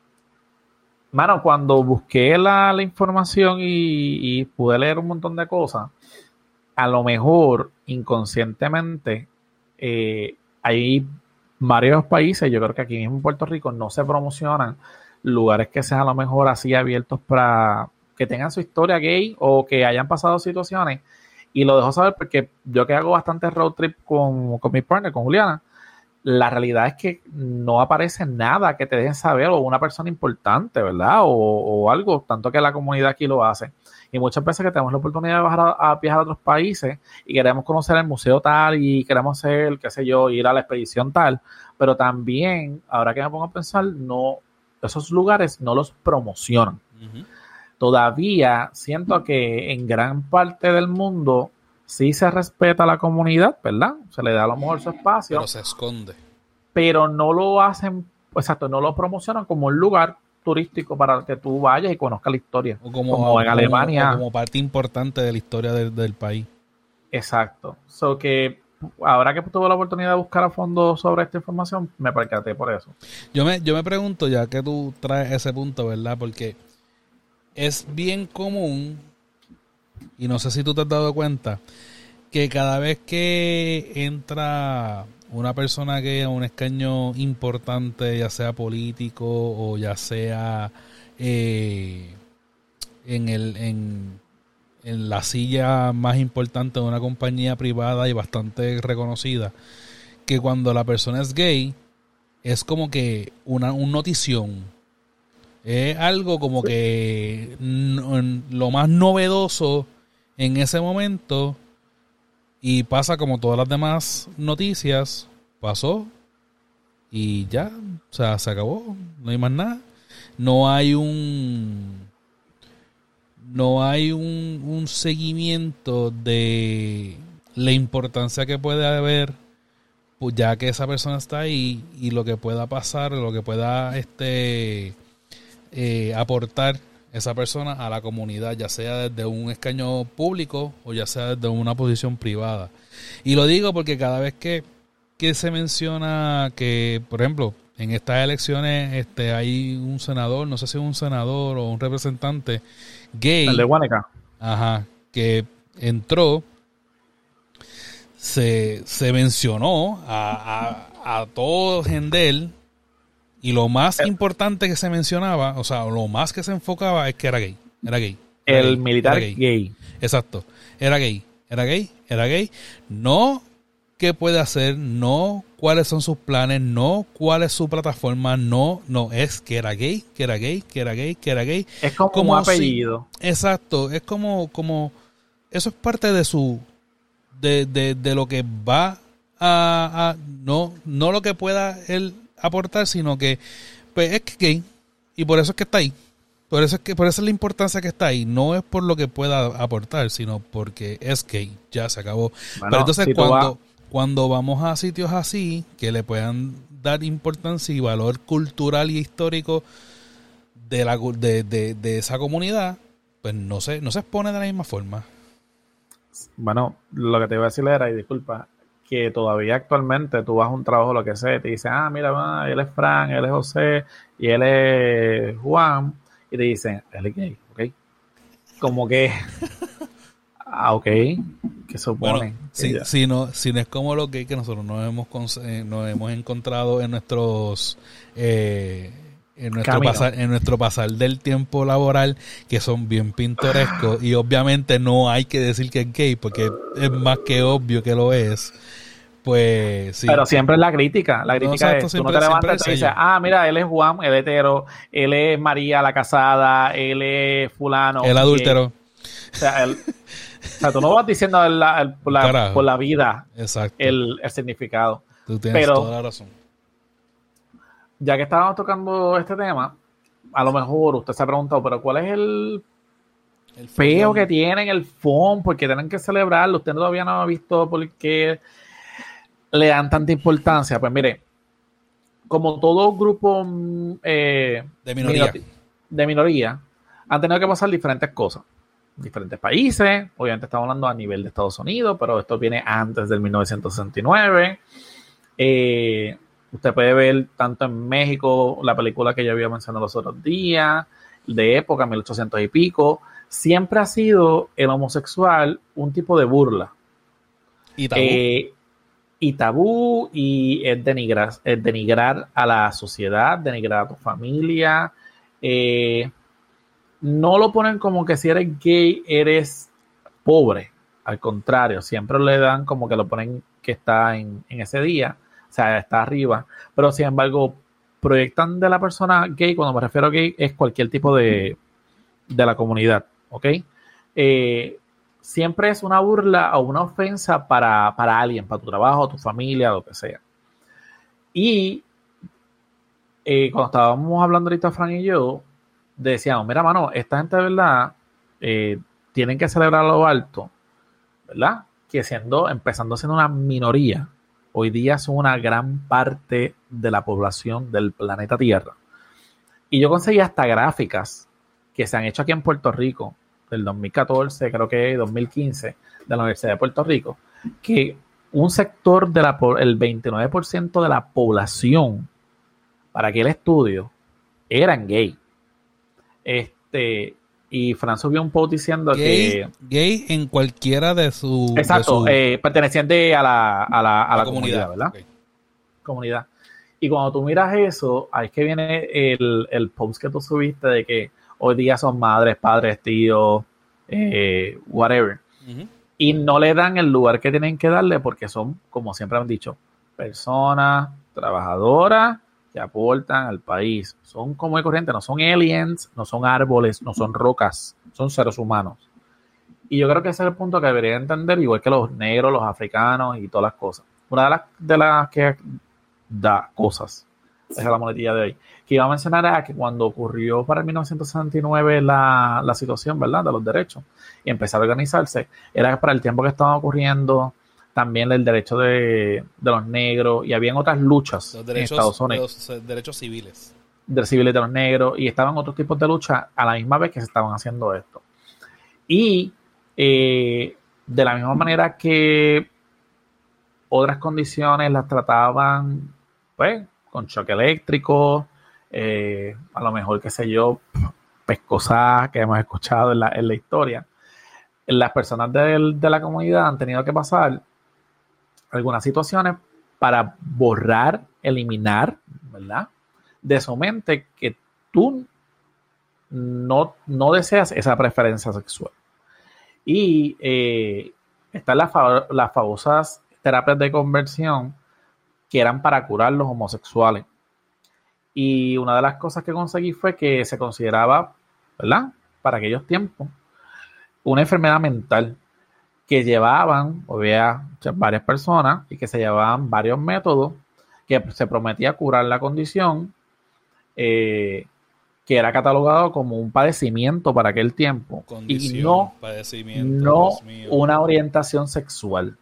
mano, cuando busqué la, la información y, y pude leer un montón de cosas, a lo mejor inconscientemente eh, hay varios países, yo creo que aquí mismo en Puerto Rico no se promocionan lugares que sean a lo mejor así abiertos para que tengan su historia gay o que hayan pasado situaciones, y lo dejo saber porque yo que hago bastante road trip con, con mi partner, con Juliana, la realidad es que no aparece nada que te dejen saber, o una persona importante, ¿verdad? O, o algo, tanto que la comunidad aquí lo hace. Y muchas veces que tenemos la oportunidad de bajar a, a viajar a otros países y queremos conocer el museo tal y queremos hacer, qué sé yo, ir a la expedición tal, pero también, ahora que me pongo a pensar, no, esos lugares no los promocionan. Uh-huh. Todavía siento que en gran parte del mundo sí se respeta a la comunidad, ¿verdad? Se le da a lo mejor su espacio. Pero se esconde. Pero no lo hacen, exacto, no lo promocionan como un lugar turístico para que tú vayas y conozcas la historia. O como, como en como, Alemania. O como parte importante de la historia del, del país. Exacto. So que ahora que tuve la oportunidad de buscar a fondo sobre esta información, me percaté por eso. Yo me, yo me pregunto, ya que tú traes ese punto, ¿verdad? Porque es bien común, y no sé si tú te has dado cuenta, que cada vez que entra una persona que a un escaño importante, ya sea político o ya sea eh, en el en, en la silla más importante de una compañía privada y bastante reconocida, que cuando la persona es gay es como que una un notición, es algo como sí. que n- lo más novedoso en ese momento. Y pasa como todas las demás noticias, pasó y ya, o sea, se acabó, no hay más nada. No hay un no hay un, un seguimiento de la importancia que puede haber, pues ya que esa persona está ahí y lo que pueda pasar, lo que pueda este eh, aportar esa persona a la comunidad, ya sea desde un escaño público o ya sea desde una posición privada. Y lo digo porque cada vez que, que se menciona que, por ejemplo, en estas elecciones este hay un senador, no sé si es un senador o un representante gay. El de Guánica. Ajá, que entró, se, se mencionó a, a, a todo Gendel. Y lo más el, importante que se mencionaba, o sea, lo más que se enfocaba es que era gay. Era gay. Era el gay, militar era gay. gay. Exacto. Era gay. Era gay. Era gay. No qué puede hacer, no cuáles son sus planes, no cuál es su plataforma, no, no, es que era gay, que era gay, que era gay, que era gay. Es como, como un apellido. Si, exacto. Es como, como, eso es parte de su, de, de, de lo que va a, a no, no lo que pueda él aportar, sino que pues es que es gay y por eso es que está ahí, por eso es que por eso es la importancia que está ahí, no es por lo que pueda aportar, sino porque es gay, ya se acabó. Bueno, pero entonces si cuando va... cuando vamos a sitios así que le puedan dar importancia y valor cultural y histórico de la de, de, de esa comunidad, pues no se no se expone de la misma forma. Bueno, lo que te iba a decir era, y disculpa, que todavía actualmente tú vas a un trabajo, lo que sea, te dicen, ah, mira, él es Fran, él es José, y él es Juan, y te dicen, él es gay, ¿ok? Como que, ah, ok, ¿qué supone? Bueno, si, si, no, si no es como lo gay que nosotros nos hemos, nos hemos encontrado en nuestros... Eh, en nuestro pasar en nuestro pasar del tiempo laboral, que son bien pintorescos y obviamente no hay que decir que es gay porque es más que obvio que lo es, pues sí. Pero siempre es la crítica, la crítica no, exacto, es, siempre, tú no te levantas y te dices, ah, mira, él es Juan, él es hetero, él es María la casada, él es fulano. El adúltero. O sea, él, o sea, tú no vas diciendo el, el, por, la, por la vida exacto. El, el significado. Tú tienes pero, toda la razón. Ya que estábamos tocando este tema, a lo mejor usted se ha preguntado, pero ¿cuál es el, el peo que tienen el F O M? Porque tienen que celebrarlo. Usted todavía no ha visto por qué le dan tanta importancia. Pues mire, como todo grupo eh, de minoría. de minoría, han tenido que pasar diferentes cosas. Diferentes países, obviamente estamos hablando a nivel de Estados Unidos, pero esto viene antes del mil novecientos sesenta y nueve. Eh... Usted puede ver tanto en México, la película que yo había mencionado los otros días, de época, mil ochocientos y pico, siempre ha sido el homosexual un tipo de burla. Y tabú. Eh, y tabú, y es denigrar, es denigrar a la sociedad, denigrar a tu familia. Eh, no lo ponen como que si eres gay, eres pobre. Al contrario, siempre le dan como que lo ponen que está en, en ese día. O sea, está arriba, pero sin embargo proyectan de la persona gay, cuando me refiero a gay es cualquier tipo de, de la comunidad, ¿ok? Eh, siempre es una burla o una ofensa para, para alguien, para tu trabajo, tu familia, lo que sea. Y eh, cuando estábamos hablando ahorita Fran y yo, decíamos, mira mano, esta gente de verdad eh, tienen que celebrar lo alto, ¿verdad? Que siendo, empezando siendo una minoría, hoy día son una gran parte de la población del planeta Tierra. Y yo conseguí hasta gráficas que se han hecho aquí en Puerto Rico, del dos mil catorce, creo que dos mil quince, de la Universidad de Puerto Rico, que un sector de la el veintinueve por ciento de la población para aquel estudio eran gay. Este... Y Fran subió un post diciendo gay, que... Gay en cualquiera de sus... Exacto, su, eh, perteneciente a la, a la, a la, la comunidad, comunidad, ¿verdad? Okay. comunidad. Y cuando tú miras eso, ahí es que viene el, el post que tú subiste de que hoy día son madres, padres, tíos, eh, whatever. Uh-huh. Y no le dan el lugar que tienen que darle porque son, como siempre han dicho, personas trabajadoras que aportan al país. Son como de corriente, no son aliens, no son árboles, no son rocas, son seres humanos. Y yo creo que ese es el punto que debería entender, igual que los negros, los africanos y todas las cosas. Una de las, de las que da cosas, esa es la muletilla de hoy, que iba a mencionar era que cuando ocurrió para el mil novecientos sesenta y nueve la, la situación, ¿verdad?, de los derechos, y empezar a organizarse, era para el tiempo que estaban ocurriendo también el derecho de, de los negros, y habían otras luchas los derechos, en Estados Unidos. Los derechos civiles. De civiles de los negros, y estaban otros tipos de lucha a la misma vez que se estaban haciendo esto. Y eh, de la misma manera que otras condiciones las trataban, pues, con choque eléctrico, eh, a lo mejor, qué sé yo, pescosas que hemos escuchado en la, en la historia. Las personas de, de la comunidad han tenido que pasar algunas situaciones para borrar, eliminar, ¿verdad?, de su mente que tú no, no deseas esa preferencia sexual. Y eh, están las, las famosas terapias de conversión que eran para curar los homosexuales. Y una de las cosas que conseguí fue que se consideraba, ¿verdad?, para aquellos tiempos, una enfermedad mental que llevaban, o había varias personas, y que se llevaban varios métodos que se prometía curar la condición, eh, que era catalogado como un padecimiento para aquel tiempo. Condición, y no, padecimiento, no una orientación sexual.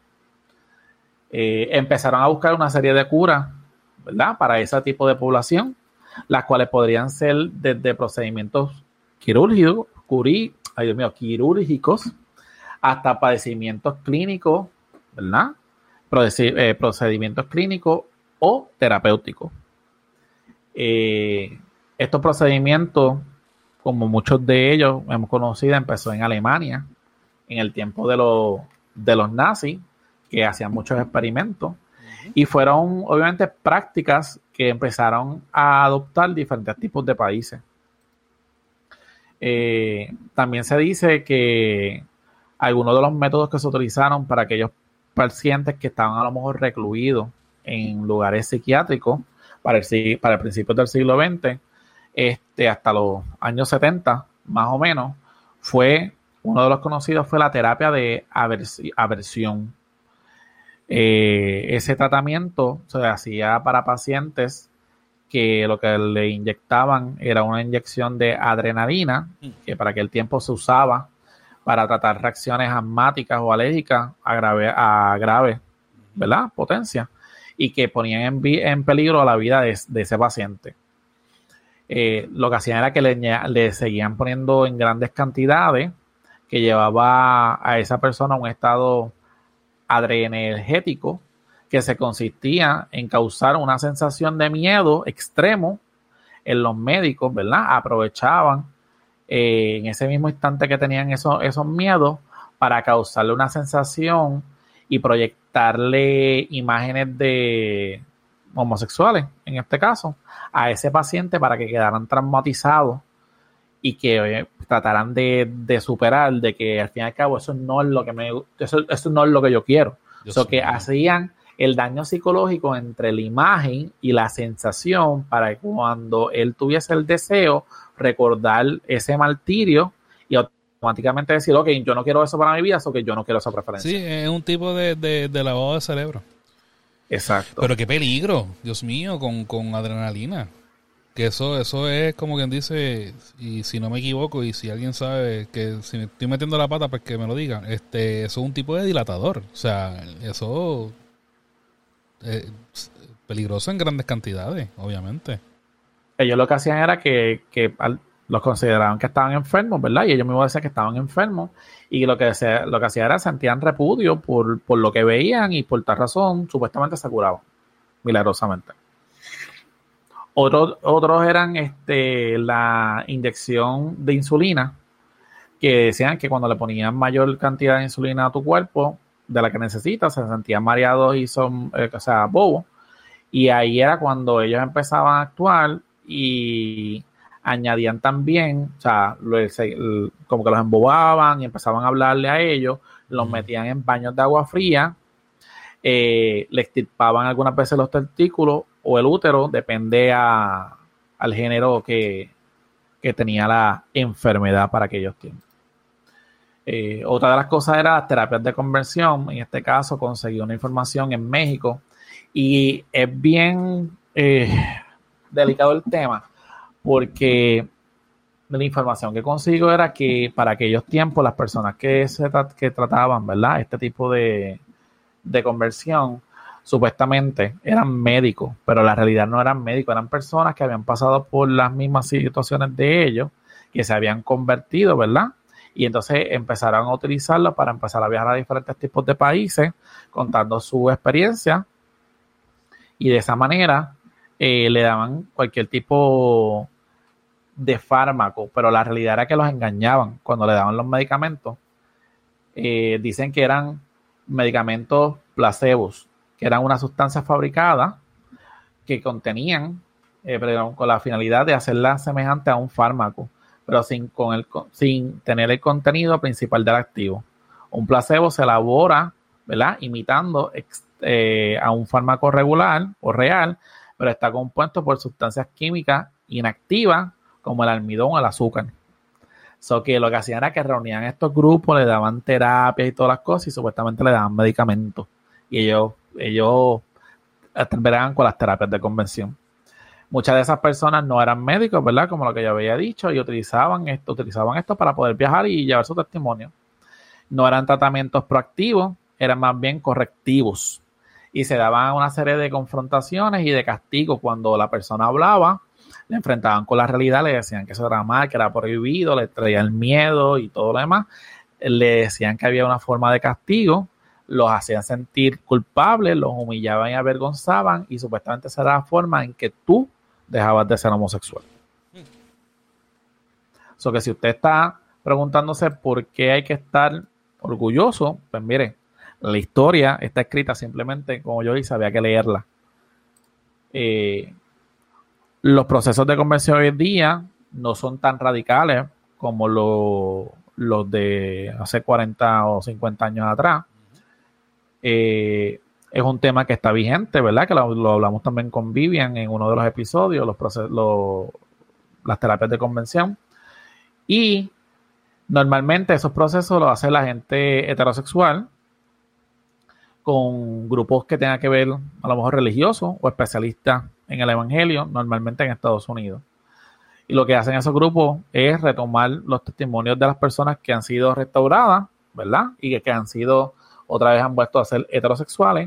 Eh, empezaron a buscar una serie de curas, ¿verdad?, para ese tipo de población, las cuales podrían ser desde procedimientos quirúrgicos, curí, ay Dios mío, quirúrgicos, hasta padecimientos clínicos, ¿verdad?, procedimientos clínicos o terapéuticos. Eh, estos procedimientos, como muchos de ellos hemos conocido, empezó en Alemania, en el tiempo de, los de los nazis, que hacían muchos experimentos, uh-huh. y fueron obviamente prácticas que empezaron a adoptar diferentes tipos de países. Eh, también se dice que algunos de los métodos que se utilizaron para aquellos pacientes que estaban a lo mejor recluidos en lugares psiquiátricos para el, para el principio del siglo veinte, este, hasta los años setenta, más o menos, fue, uno de los conocidos fue la terapia de aversi- aversión. Eh, ese tratamiento se hacía para pacientes que lo que le inyectaban era una inyección de adrenalina, que para aquel tiempo se usaba para tratar reacciones asmáticas o alérgicas a grave, a grave, ¿verdad?, potencia, y que ponían en, vi- en peligro la vida de, de ese paciente. Eh, lo que hacían era que le, le seguían poniendo en grandes cantidades, que llevaba a esa persona a un estado adrenergético que se consistía en causar una sensación de miedo extremo en los médicos, ¿verdad? Aprovechaban eh, en ese mismo instante que tenían esos, esos miedos para causarle una sensación y proyectarle imágenes de homosexuales, en este caso, a ese paciente para que quedaran traumatizados y que eh, trataran de, de superar, de que al fin y al cabo eso no es lo que me eso, eso no es lo que yo quiero. Eso que hacían el daño psicológico entre la imagen y la sensación para que cuando él tuviese el deseo, recordar ese martirio y automáticamente decir, ok, yo no quiero eso para mi vida, eso que yo no quiero esa preferencia. Sí, es un tipo de, de, de lavado de cerebro. Exacto. Pero qué peligro, Dios mío, con, con adrenalina. Que eso eso es como quien dice, y si no me equivoco, y si alguien sabe que si me estoy metiendo la pata, pues que me lo digan. Este, eso es un tipo de dilatador. O sea, eso es peligroso en grandes cantidades, obviamente. Ellos lo que hacían era que, que al, los consideraban que estaban enfermos, ¿verdad? Y ellos mismos decían que estaban enfermos. Y lo que, se, lo que hacían era sentían repudio por, por lo que veían y por tal razón supuestamente se curaban milagrosamente. Otros, otros eran este, la inyección de insulina, que decían que cuando le ponían mayor cantidad de insulina a tu cuerpo, de la que necesitas, se sentían mareados y son, eh, o sea, bobos, Y ahí era cuando ellos empezaban a actuar y añadían también, o sea, lo, el, como que los embobaban y empezaban a hablarle a ellos, los metían en baños de agua fría, eh, le extirpaban algunas veces los testículos o el útero, depende a, al género que, que tenía la enfermedad para aquellos tiempos. Eh, otra de las cosas era las terapias de conversión. En este caso conseguí una información en México y es bien eh, delicado el tema porque la información que consigo era que para aquellos tiempos las personas que se tra- que trataban, ¿verdad?, este tipo de, de conversión supuestamente eran médicos, pero la realidad no eran médicos, eran personas que habían pasado por las mismas situaciones de ellos, que se habían convertido, ¿verdad? Y entonces empezaron a utilizarlo para empezar a viajar a diferentes tipos de países, contando su experiencia, y de esa manera eh, le daban cualquier tipo de fármaco, pero la realidad era que los engañaban cuando le daban los medicamentos. Eh, dicen que eran medicamentos placebos, que eran una sustancia fabricada que contenían, eh, pero con la finalidad de hacerla semejante a un fármaco, pero sin, con el, sin tener el contenido principal del activo. Un placebo se elabora, ¿verdad?, imitando eh, a un fármaco regular o real, pero está compuesto por sustancias químicas inactivas como el almidón o el azúcar. So que lo que hacían era que reunían estos grupos, le daban terapias y todas las cosas y supuestamente le daban medicamentos. Y ellos, ellos verán con las terapias de convención. Muchas de esas personas no eran médicos, ¿verdad? Como lo que yo había dicho, y utilizaban esto, utilizaban esto para poder viajar y llevar su testimonio. No eran tratamientos proactivos, eran más bien correctivos. Y se daban una serie de confrontaciones y de castigos cuando la persona hablaba, le enfrentaban con la realidad, le decían que eso era mal, que era prohibido, le traían el miedo y todo lo demás. Le decían que había una forma de castigo, los hacían sentir culpables, los humillaban y avergonzaban, y supuestamente esa era la forma en que tú dejabas de ser homosexual. So que si usted está preguntándose por qué hay que estar orgulloso, pues mire, la historia está escrita simplemente como yo hice, había que leerla. Eh, los procesos de conversión hoy en día no son tan radicales como lo, los de hace cuarenta o cincuenta años atrás. Eh, es un tema que está vigente, ¿verdad? Que lo, lo hablamos también con Vivian en uno de los episodios, los procesos, los, las terapias de conversión. Y normalmente esos procesos los hace la gente heterosexual con grupos que tengan que ver a lo mejor religiosos o especialistas en el evangelio, normalmente en Estados Unidos. Y lo que hacen esos grupos es retomar los testimonios de las personas que han sido restauradas, ¿verdad? Y que, que han sido, otra vez han vuelto a ser heterosexuales.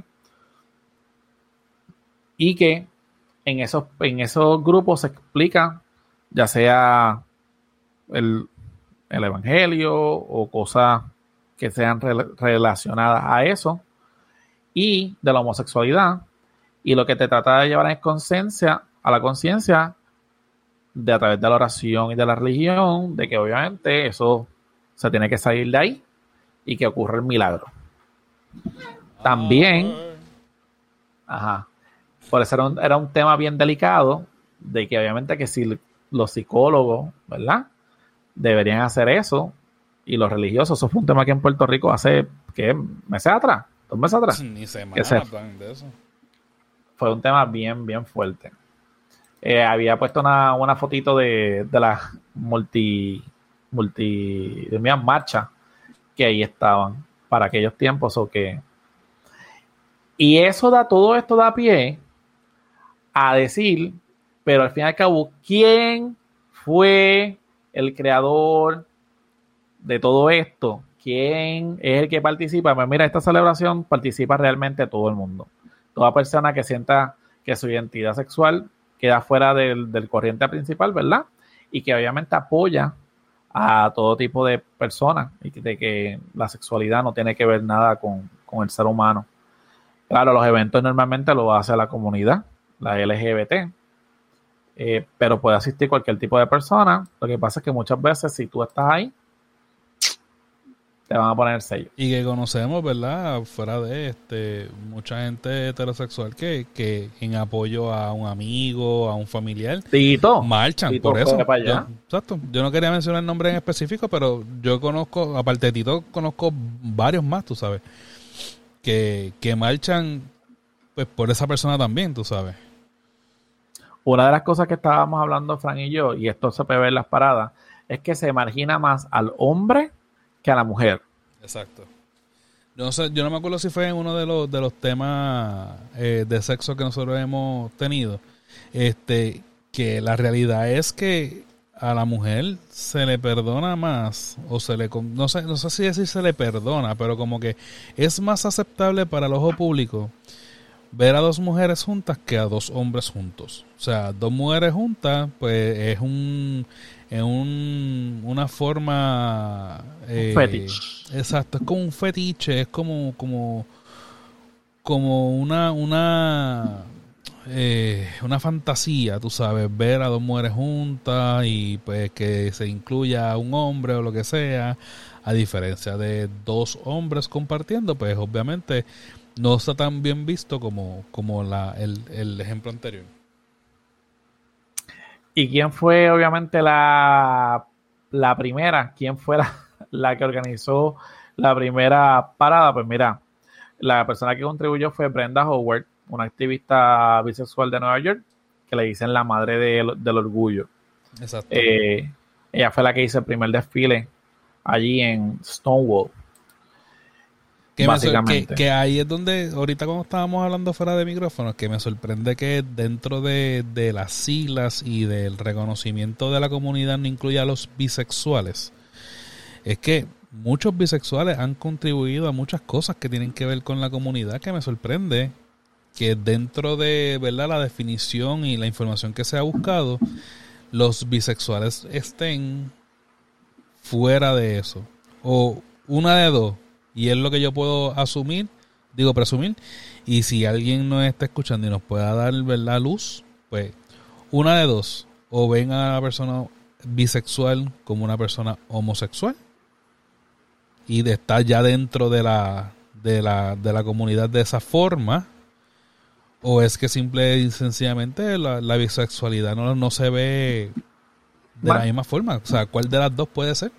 Y que en esos, en esos grupos se explica, ya sea el, el evangelio o cosas que sean re, relacionadas a eso, y de la homosexualidad. Y lo que te trata de llevar es conciencia, a la conciencia de a través de la oración y de la religión, de que obviamente eso se tiene que salir de ahí y que ocurre el milagro. También, ajá, por eso era un, era un tema bien delicado, de que obviamente que si los psicólogos, ¿verdad?, deberían hacer eso, y los religiosos, eso fue un tema aquí en Puerto Rico hace, ¿qué?, meses atrás, dos meses atrás. Ni semanas hablan de eso. Fue un tema bien, bien fuerte. Eh, había puesto una, una fotito de, de las multi, multi, de mi marcha, que ahí estaban para aquellos tiempos, o que, y eso da, todo esto da pie a decir, pero al fin y al cabo, ¿quién fue el creador de todo esto? ¿Quién es el que participa? Pues mira, esta celebración participa realmente todo el mundo. Toda persona que sienta que su identidad sexual queda fuera del, del corriente principal, ¿verdad? Y que obviamente apoya a todo tipo de personas, y que, de que la sexualidad no tiene que ver nada con, con el ser humano. Claro, los eventos normalmente lo hace la comunidad, la L G B T, eh, pero puede asistir cualquier tipo de persona. Lo que pasa es que muchas veces, si tú estás ahí, te van a poner el sello. Y que conocemos, ¿verdad? Fuera de este, mucha gente heterosexual que, que en apoyo a un amigo, a un familiar, Tito. marchan Tito por eso. fue para allá. Yo, exacto. Yo no quería mencionar el nombre en específico, pero yo conozco, aparte de Tito, conozco varios más, tú sabes, que, que marchan pues por esa persona también, tú sabes. Una de las cosas que estábamos hablando, Fran y yo, y esto se puede ver en las paradas, es que se margina más al hombre que a la mujer. Exacto. No sé, yo no me acuerdo si fue en uno de los de los temas eh, de sexo que nosotros hemos tenido, este, que la realidad es que a la mujer se le perdona más, o se le, con- no sé, no sé si decir se le perdona, pero como que es más aceptable para el ojo público ver a dos mujeres juntas que a dos hombres juntos. O sea, dos mujeres juntas, pues es un, es un una forma eh, fetiche. exacto, es como un fetiche, es como, como, como una, una, eh, una fantasía, tú sabes, ver a dos mujeres juntas y pues que se incluya un hombre o lo que sea, a diferencia de dos hombres compartiendo, pues obviamente no está tan bien visto como, como la, el, el ejemplo anterior. ¿Y quién fue, obviamente, la, la primera? ¿Quién fue la, la que organizó la primera parada? Pues mira, la persona que contribuyó fue Brenda Howard, una activista bisexual de Nueva York, que le dicen la madre de- del orgullo. Exacto. Eh, ella fue la que hizo el primer desfile allí en Stonewall, Que, me sor- que, básicamente. que ahí es donde, ahorita cuando estábamos hablando fuera de micrófonos, que me sorprende que dentro de, de las siglas y del reconocimiento de la comunidad no incluya a los bisexuales. Es que muchos bisexuales han contribuido a muchas cosas que tienen que ver con la comunidad, que me sorprende que dentro de, ¿verdad?, la definición y la información que se ha buscado, los bisexuales estén fuera de eso. O una de dos. Y es lo que yo puedo asumir, digo presumir. Y si alguien nos está escuchando y nos pueda dar, ¿verdad?, luz, pues una de dos. O ven a la persona bisexual como una persona homosexual y de estar ya dentro de la, de la, de la comunidad de esa forma. O es que simple y sencillamente la, la bisexualidad no, no se ve de Mal. la misma forma. O sea, ¿cuál de las dos puede ser?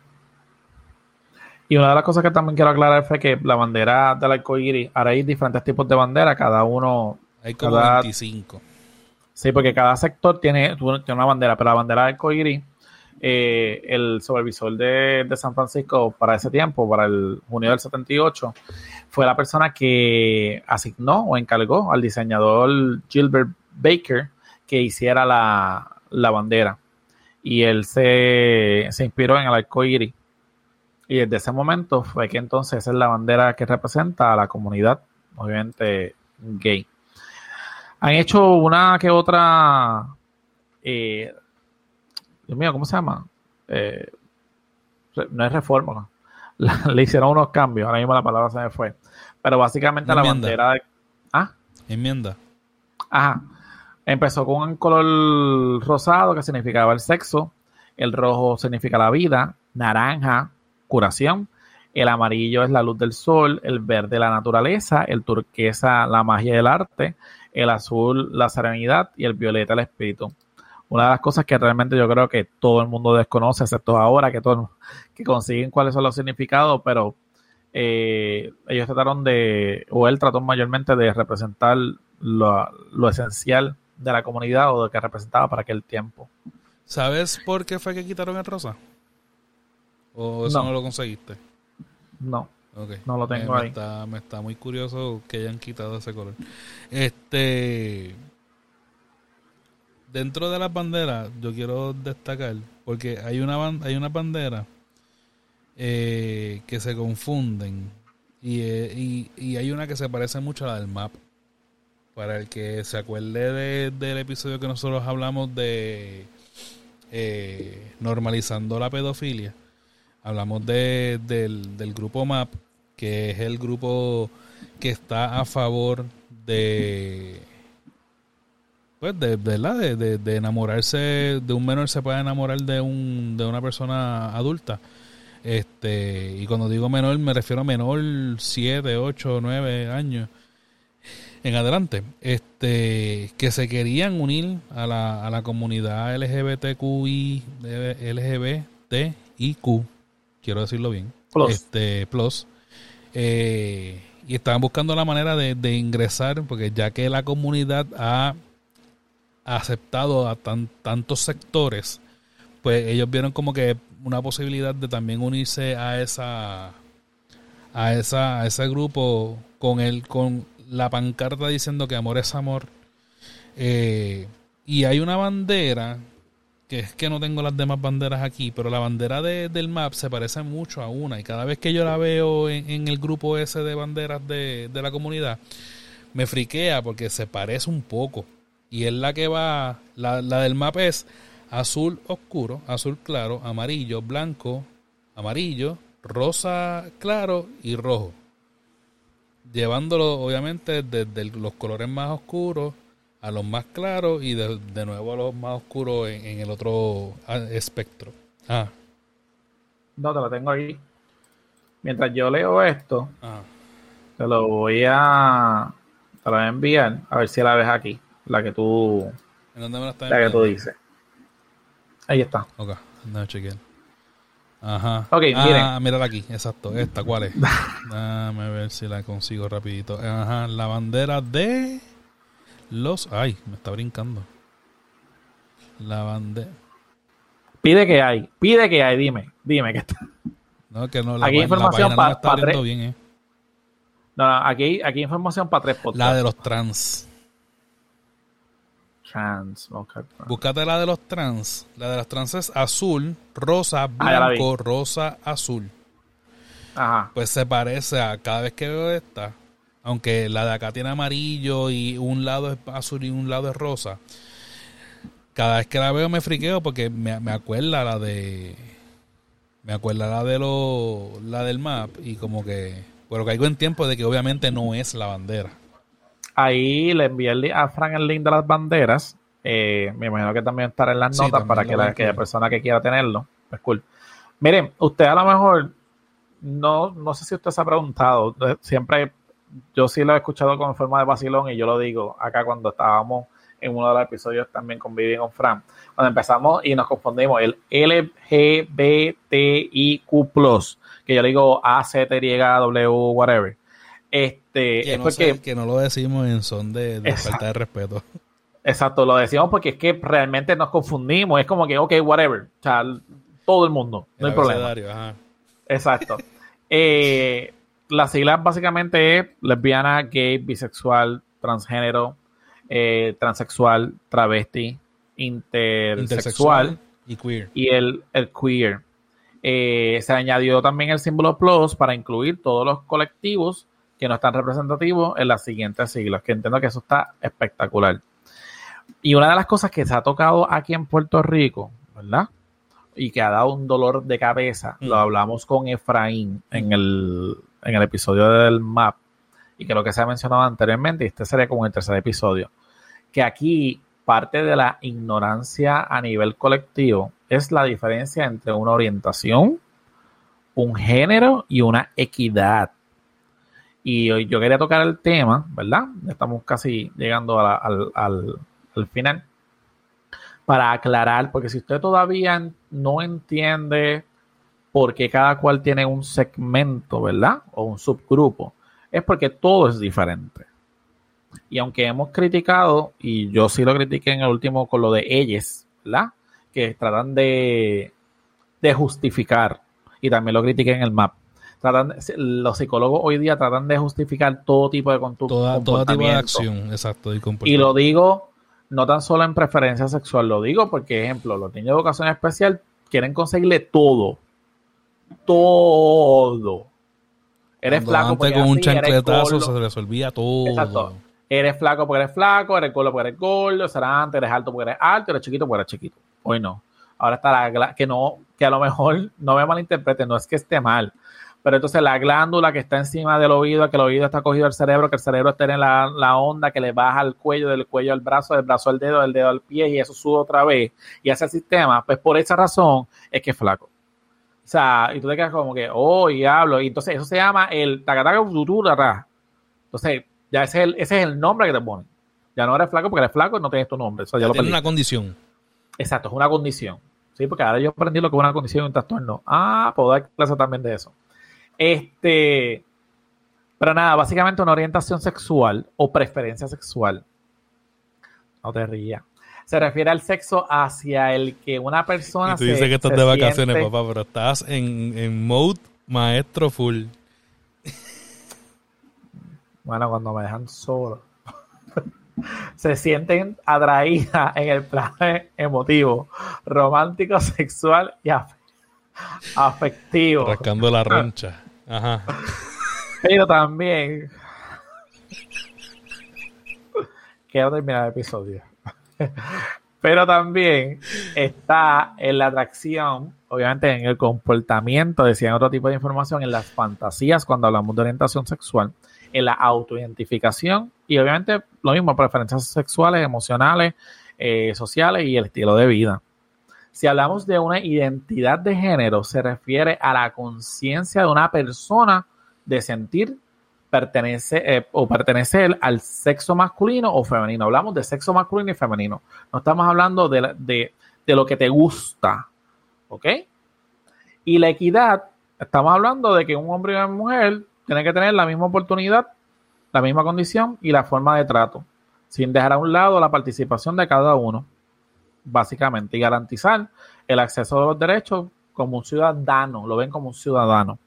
Y una de las cosas que también quiero aclarar fue que la bandera del arcoíris, ahora hay diferentes tipos de bandera, cada uno, Hay como cada, veinticinco. sí, porque cada sector tiene, tiene una bandera, pero la bandera del arcoíris, eh, el supervisor de, de San Francisco para ese tiempo, para el junio del setenta y ocho, fue la persona que asignó o encargó al diseñador Gilbert Baker que hiciera la, la bandera. Y él se, se inspiró en el arcoíris. Y desde ese momento fue que entonces es la bandera que representa a la comunidad, obviamente, gay. Han hecho una que otra, eh, Dios mío, ¿cómo se llama? Eh, no es reforma, ¿no? Le hicieron unos cambios, ahora mismo la palabra se me fue. Pero básicamente la Enmienda. bandera de... Ah, Enmienda. ajá. Empezó con un color rosado que significaba el sexo, el rojo significa la vida, naranja, curación, el amarillo es la luz del sol, el verde la naturaleza, el turquesa la magia del arte, el azul la serenidad y el violeta el espíritu. Una de las cosas que realmente yo creo que todo el mundo desconoce, excepto ahora que todo que consiguen cuáles son los significados, pero eh, ellos trataron de, o él trató mayormente de representar lo, lo esencial de la comunidad o de que representaba para aquel tiempo. ¿Sabes por qué fue que quitaron el rosa? ¿O eso no, No. lo conseguiste? No, Okay. no lo tengo me, ahí. Me está, me está muy curioso que hayan quitado ese color. Este... Dentro de las banderas, yo quiero destacar, porque hay una ban- hay una bandera eh, que se confunden y, eh, y, y hay una que se parece mucho a la del map. Para el que se acuerde de, del episodio que nosotros hablamos de eh, normalizando la pedofilia, hablamos de, del, del grupo M A P, que es el grupo que está a favor de... Pues de verdad, de, de, de enamorarse de un menor, se puede enamorar de un de una persona adulta. Este, y cuando digo menor, me refiero a menor siete, ocho, nueve años en adelante, este, que se querían unir a la, a la comunidad L G B T Q I, L G B T I Q, quiero decirlo bien, Plus. este, plus, eh, y estaban buscando la manera de, de ingresar, porque ya que la comunidad ha aceptado a tan, tantos sectores, pues ellos vieron como que una posibilidad de también unirse a esa a esa a ese grupo con el con la pancarta diciendo que amor es amor, eh, y hay una bandera que es que no tengo las demás banderas aquí, pero la bandera de, del M A P se parece mucho a una, y cada vez que yo la veo en, en el grupo ese de banderas de, de la comunidad me friquea porque se parece un poco, y es la que va, la, la del M A P es azul oscuro, azul claro, amarillo, blanco, amarillo, rosa claro y rojo. Llevándolo obviamente desde los colores más oscuros a los más claros y de, de nuevo a los más oscuros en, en el otro espectro. Ah. No, te lo tengo aquí. Mientras yo leo esto, Ajá. te lo voy a te lo voy a enviar a ver si la ves aquí, la que tú ¿En dónde me la estás la que enviando? tú dices. Ahí está. Ok, no chequear. Ajá. Ok, ah, miren. mírala aquí, exacto. Esta, ¿cuál es? Déjame ver si la consigo rapidito. Ajá, la bandera de los... Ay, me está brincando. La bandera... Pide que hay, pide que hay, dime, dime que está. No, que no, la, Aquí hay la información página pa- no me está pa abriendo tres- bien, eh. No, no, aquí, aquí hay información para tres podcasts. La de los trans. Trans, okay. Búscate la de los trans. La de los trans es azul, rosa, Ah, ya la vi. blanco, rosa, azul. Ajá. Pues se parece a cada vez que veo esta, aunque la de acá tiene amarillo y un lado es azul y un lado es rosa. Cada vez que la veo me friqueo porque me, me acuerda la de... Me acuerda la de lo, la del M A P y como que... Pero caigo en tiempo de que obviamente no es la bandera. Ahí le envié el li- a Frank el link de las banderas. Eh, me imagino que también estará en las Sí, notas también para lo que voy a la, aquella incluir. persona que quiera tenerlo. Pues cool. Miren, usted a lo mejor, no, no sé si usted se ha preguntado, eh, siempre, yo sí lo he escuchado como forma de vacilón y yo lo digo acá cuando estábamos en uno de los episodios también con Vivi y con Frank, cuando empezamos y nos confundimos, el L G B T I Q plus, que yo le digo A, Z, Y, W, whatever. Este, Que es no, porque... sé, que no lo decimos en son de, de falta de respeto. Exacto, lo decimos porque es que realmente nos confundimos. Es como que, ok, whatever. O sea, todo el mundo, no El hay problema. abecedario, ajá. Exacto. eh, las siglas básicamente es lesbiana, gay, bisexual, transgénero, eh, transexual, travesti, intersexual, Intersexual y queer. y el, el queer. Eh, se añadió también el símbolo plus para incluir todos los colectivos que no están representativos en las siguientes siglas, que entiendo que eso está espectacular. Y una de las cosas que se ha tocado aquí en Puerto Rico, ¿verdad? Y que ha dado un dolor de cabeza, mm. lo hablamos con Efraín en el, en el episodio del M A P, y que lo que se ha mencionado anteriormente, y este sería como el tercer episodio, que aquí parte de la ignorancia a nivel colectivo es la diferencia entre una orientación, un género y una equidad. Y hoy yo quería tocar el tema, ¿verdad? Estamos casi llegando a la, al, al, al final. Para aclarar, porque si usted todavía no entiende por qué cada cual tiene un segmento, ¿verdad? O un subgrupo, es porque todo es diferente. Y aunque hemos criticado, y yo sí lo critiqué en el último con lo de ellas, ¿verdad? Que tratan de, de justificar, y también lo critiqué en el M A P. Tratan, los psicólogos hoy día tratan de justificar todo tipo de contu- Toda, comportamiento. todo tipo de acción, exacto. Y, y lo digo no tan solo en preferencia sexual, lo digo porque, ejemplo, los niños de educación especial quieren conseguirle todo. Todo. Eres Cuando flaco antes porque con un así, eres chancletazo gordo. se resolvía todo. Exacto. Eres flaco porque eres flaco, eres gordo porque eres gordo, será antes, eres alto porque eres alto, eres chiquito porque eres chiquito. Hoy no. Ahora está la que no, que a lo mejor no me malinterpreten, no es que esté mal. Pero entonces la glándula que está encima del oído, que el oído está cogido al cerebro, que el cerebro tiene la, la onda que le baja al cuello, del cuello al brazo, del brazo al dedo, del dedo al pie, y eso sube otra vez y hace el sistema, pues por esa razón es que es flaco. sea, y tú te quedas como que, oh, diablo. Y entonces eso se llama el tacataca futurara. Entonces, ya ese es, el, ese es el nombre que te ponen. Ya no eres flaco porque eres flaco y no tienes tu nombre. O sea, ya lo Tiene perdí. una condición. Exacto, es una condición. Sí, porque ahora yo aprendí lo que es una condición y un trastorno. Ah, puedo dar clase también de eso. Este, pero nada, básicamente una orientación sexual o preferencia sexual. No te rías. Se refiere al sexo hacia el que una persona y tú se dices que estás se de vacaciones, siente... papá, pero estás en, en mode maestro full. Bueno, cuando me dejan solo. Se sienten atraídas en el plano emotivo, romántico, sexual y af- afectivo. Rascando la roncha. Ajá. Pero también... Quiero terminar el episodio. Pero también está en la atracción, obviamente en el comportamiento, decían otro tipo de información, en las fantasías cuando hablamos de orientación sexual, en la autoidentificación y obviamente lo mismo, preferencias sexuales, emocionales, eh, sociales y el estilo de vida. Si hablamos de una identidad de género, se refiere a la conciencia de una persona de sentir pertenece eh, o pertenecer al sexo masculino o femenino. Hablamos de sexo masculino y femenino. No estamos hablando de, de, de lo que te gusta. ¿Ok? Y la equidad, estamos hablando de que un hombre y una mujer tienen que tener la misma oportunidad, la misma condición y la forma de trato, sin dejar a un lado la participación de cada uno, básicamente, y garantizar el acceso a los derechos como un ciudadano, lo ven como un ciudadano.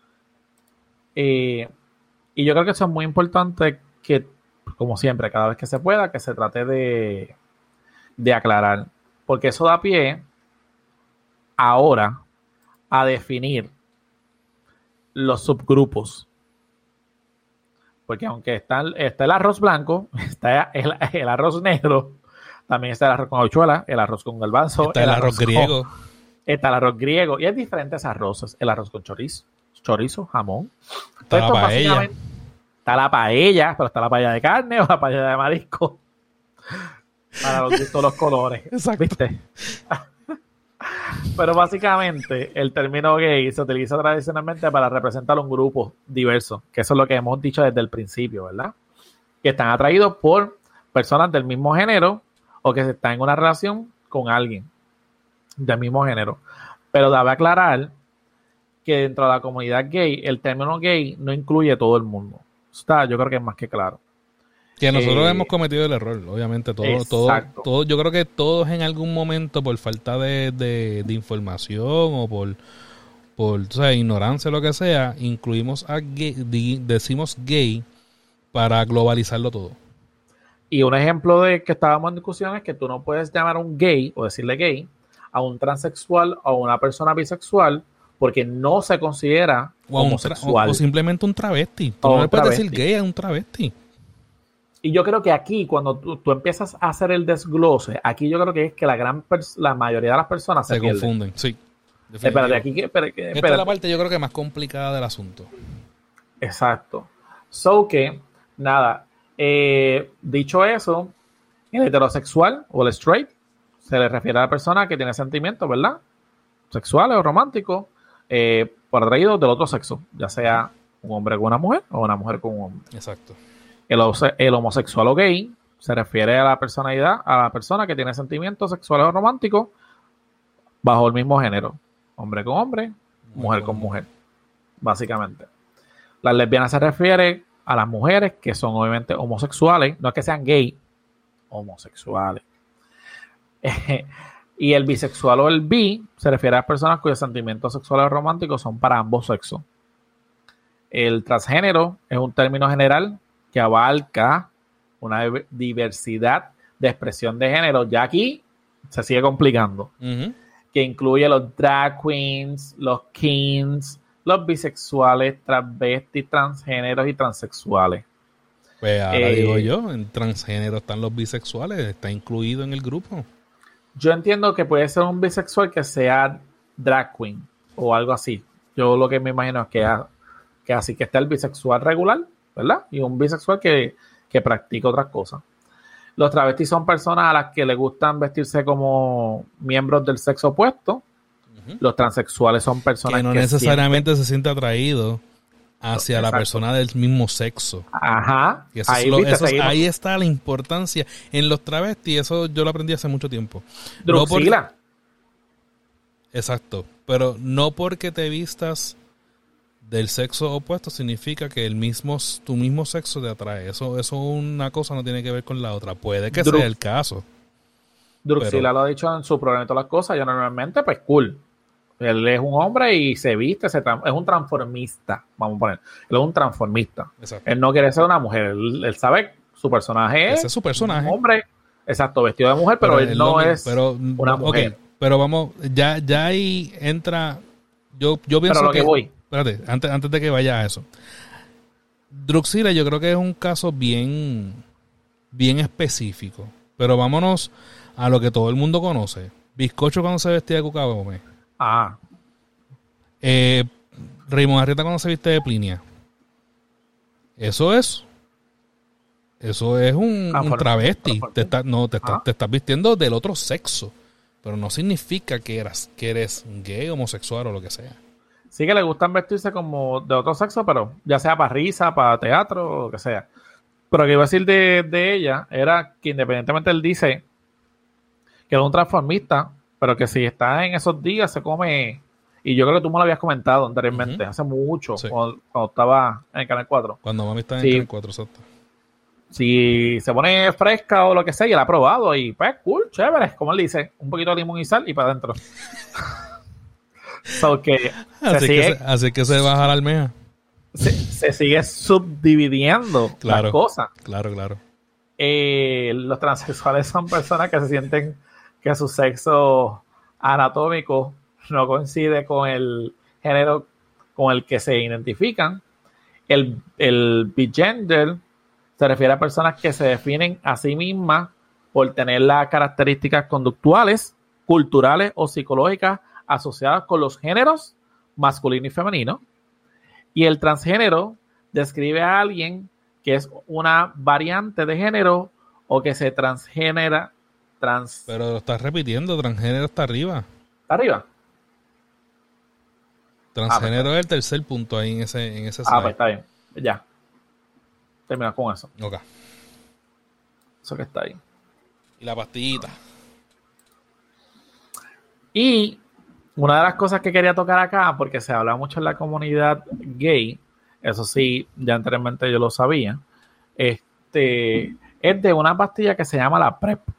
Eh, y yo creo que eso es muy importante que, como siempre, cada vez que se pueda, que se trate de, de aclarar, porque eso da pie ahora a definir los subgrupos. Porque aunque está, está el arroz blanco, está el, el arroz negro, también está el arroz con habichuela, el arroz con garbanzo, está el, el arroz, arroz griego. Con, está el arroz griego. Y hay diferentes arroces. El arroz con chorizo, chorizo, jamón. Está la paella. Está la paella, pero está la paella de carne o la paella de marisco. Para los gustos, los colores. Exacto. ¿Viste? Pero básicamente el término gay se utiliza tradicionalmente para representar un grupo diverso, que eso es lo que hemos dicho desde el principio, ¿verdad? Que están atraídos por personas del mismo género o que están en una relación con alguien del mismo género. Pero debe aclarar que dentro de la comunidad gay, el término gay no incluye a todo el mundo. Está, yo creo que es más que claro. Que nosotros eh, hemos cometido el error, obviamente. Todo, todo, todo, yo creo que todos en algún momento, por falta de, de, de información o por, por o sea, ignorancia o lo que sea, incluimos a gay, di, decimos gay para globalizarlo todo. Y un ejemplo de que estábamos en discusión es que tú no puedes llamar a un gay o decirle gay a un transexual o a una persona bisexual porque no se considera o homosexual. O, o simplemente un travesti. Tú no le puedes decir gay a un travesti. Y yo creo que aquí, cuando tú, tú empiezas a hacer el desglose, aquí yo creo que es que la gran la mayoría de las personas se, se confunden, sí. Espérate, aquí, espérate, espérate. Esta es la parte yo creo que más complicada del asunto. Exacto. So que, nada, eh, dicho eso, el heterosexual o el straight se le refiere a la persona que tiene sentimientos, ¿verdad? Sexuales o románticos, eh, por atraídos del otro sexo, ya sea un hombre con una mujer o una mujer con un hombre. Exacto. El, el homosexual o gay se refiere a la personalidad, a la persona que tiene sentimientos sexuales o románticos bajo el mismo género. Hombre con hombre, mujer con mujer, básicamente. Las lesbianas se refiere a las mujeres que son obviamente homosexuales, no es que sean gay, homosexuales. Y el bisexual o el bi se refiere a personas cuyos sentimientos sexuales o románticos son para ambos sexos. El transgénero es un término general que abarca una diversidad de expresión de género. Ya aquí se sigue complicando. Uh-huh. Que incluye los drag queens, los kings, los bisexuales, transvestis, transgéneros y transexuales. Pues ahora eh, digo yo, en transgénero están los bisexuales, está incluido en el grupo. Yo entiendo que puede ser un bisexual que sea drag queen o algo así. Yo lo que me imagino es que, que así que está el bisexual regular, ¿verdad? Y un bisexual que, que practica otras cosas. Los travestis son personas a las que les gustan vestirse como miembros del sexo opuesto Uh-huh. Los transexuales son personas que no que necesariamente sienten... se siente atraído hacia Exacto. la persona del mismo sexo. Ajá. Y eso ahí, es lo, viste, eso es, ahí está la importancia. En los travestis, eso yo lo aprendí hace mucho tiempo. Druxila. No porque... Exacto. Pero no porque te vistas del sexo opuesto significa que el mismo tu mismo sexo te atrae. Eso eso una cosa no tiene que ver con la otra. Puede que Dru- sea el caso. Druxila pero... lo ha dicho en su programa y todas las cosas. Yo normalmente, pues cool. Él es un hombre y se viste, se tra- es un transformista, vamos a poner. Él es un transformista. Exacto. Él no quiere ser una mujer. Él, él sabe su personaje Ese es su personaje. Un hombre, exacto, vestido de mujer, pero, pero él, él no es pero, una mujer. Okay, pero vamos, ya, ya ahí entra. Yo, yo pienso pero lo que, que voy. Espérate, antes, antes de que vaya a eso. Druxila yo creo que es un caso bien, bien específico. Pero vámonos a lo que todo el mundo conoce. Bizcocho cuando se vestía de Cuca Gómez. Ah. Eh, Raymond Arrieta cuando se viste de Plinia. Eso es. Eso es un, ah, un travesti. Te está, no, te, está, te estás vistiendo del otro sexo. Pero no significa que eras, que eres gay, homosexual o lo que sea. Sí que le gustan vestirse como de otro sexo, pero ya sea para risa, para teatro o lo que sea. Pero lo que iba a decir de, de ella era que independientemente él dice que es un transformista, pero que si está en esos días se come, y yo creo que tú me lo habías comentado anteriormente, uh-huh. hace mucho, sí. cuando, cuando estaba en el Canal cuatro. Cuando mami estaba sí. en el Canal cuatro, exacto. Si se pone fresca o lo que sea, y la ha probado, y pues cool, chévere, como él dice, un poquito de limón y sal y para adentro. So que así, se que sigue, se, así que se baja la almeja. Se, se sigue subdividiendo claro, las cosas. Claro, claro. Eh, los transexuales son personas que se sienten que su sexo anatómico no coincide con el género con el que se identifican. El, el bigender se refiere a personas que se definen a sí mismas por tener las características conductuales, culturales o psicológicas asociadas con los géneros masculino y femenino. Y el transgénero describe a alguien que es una variante de género o que se transgénera. Trans... Pero lo estás repitiendo, transgénero está arriba. ¿Está arriba? Transgénero ah, pues, es el tercer punto ahí en ese, en ese slide. Ah, pues está bien. Ya. Terminas con eso. Ok. Eso que está ahí. Y la pastillita. Y una de las cosas que quería tocar acá, porque se habla mucho en la comunidad gay, eso sí, ya anteriormente yo lo sabía, este, es de una pastilla que se llama la PrEP.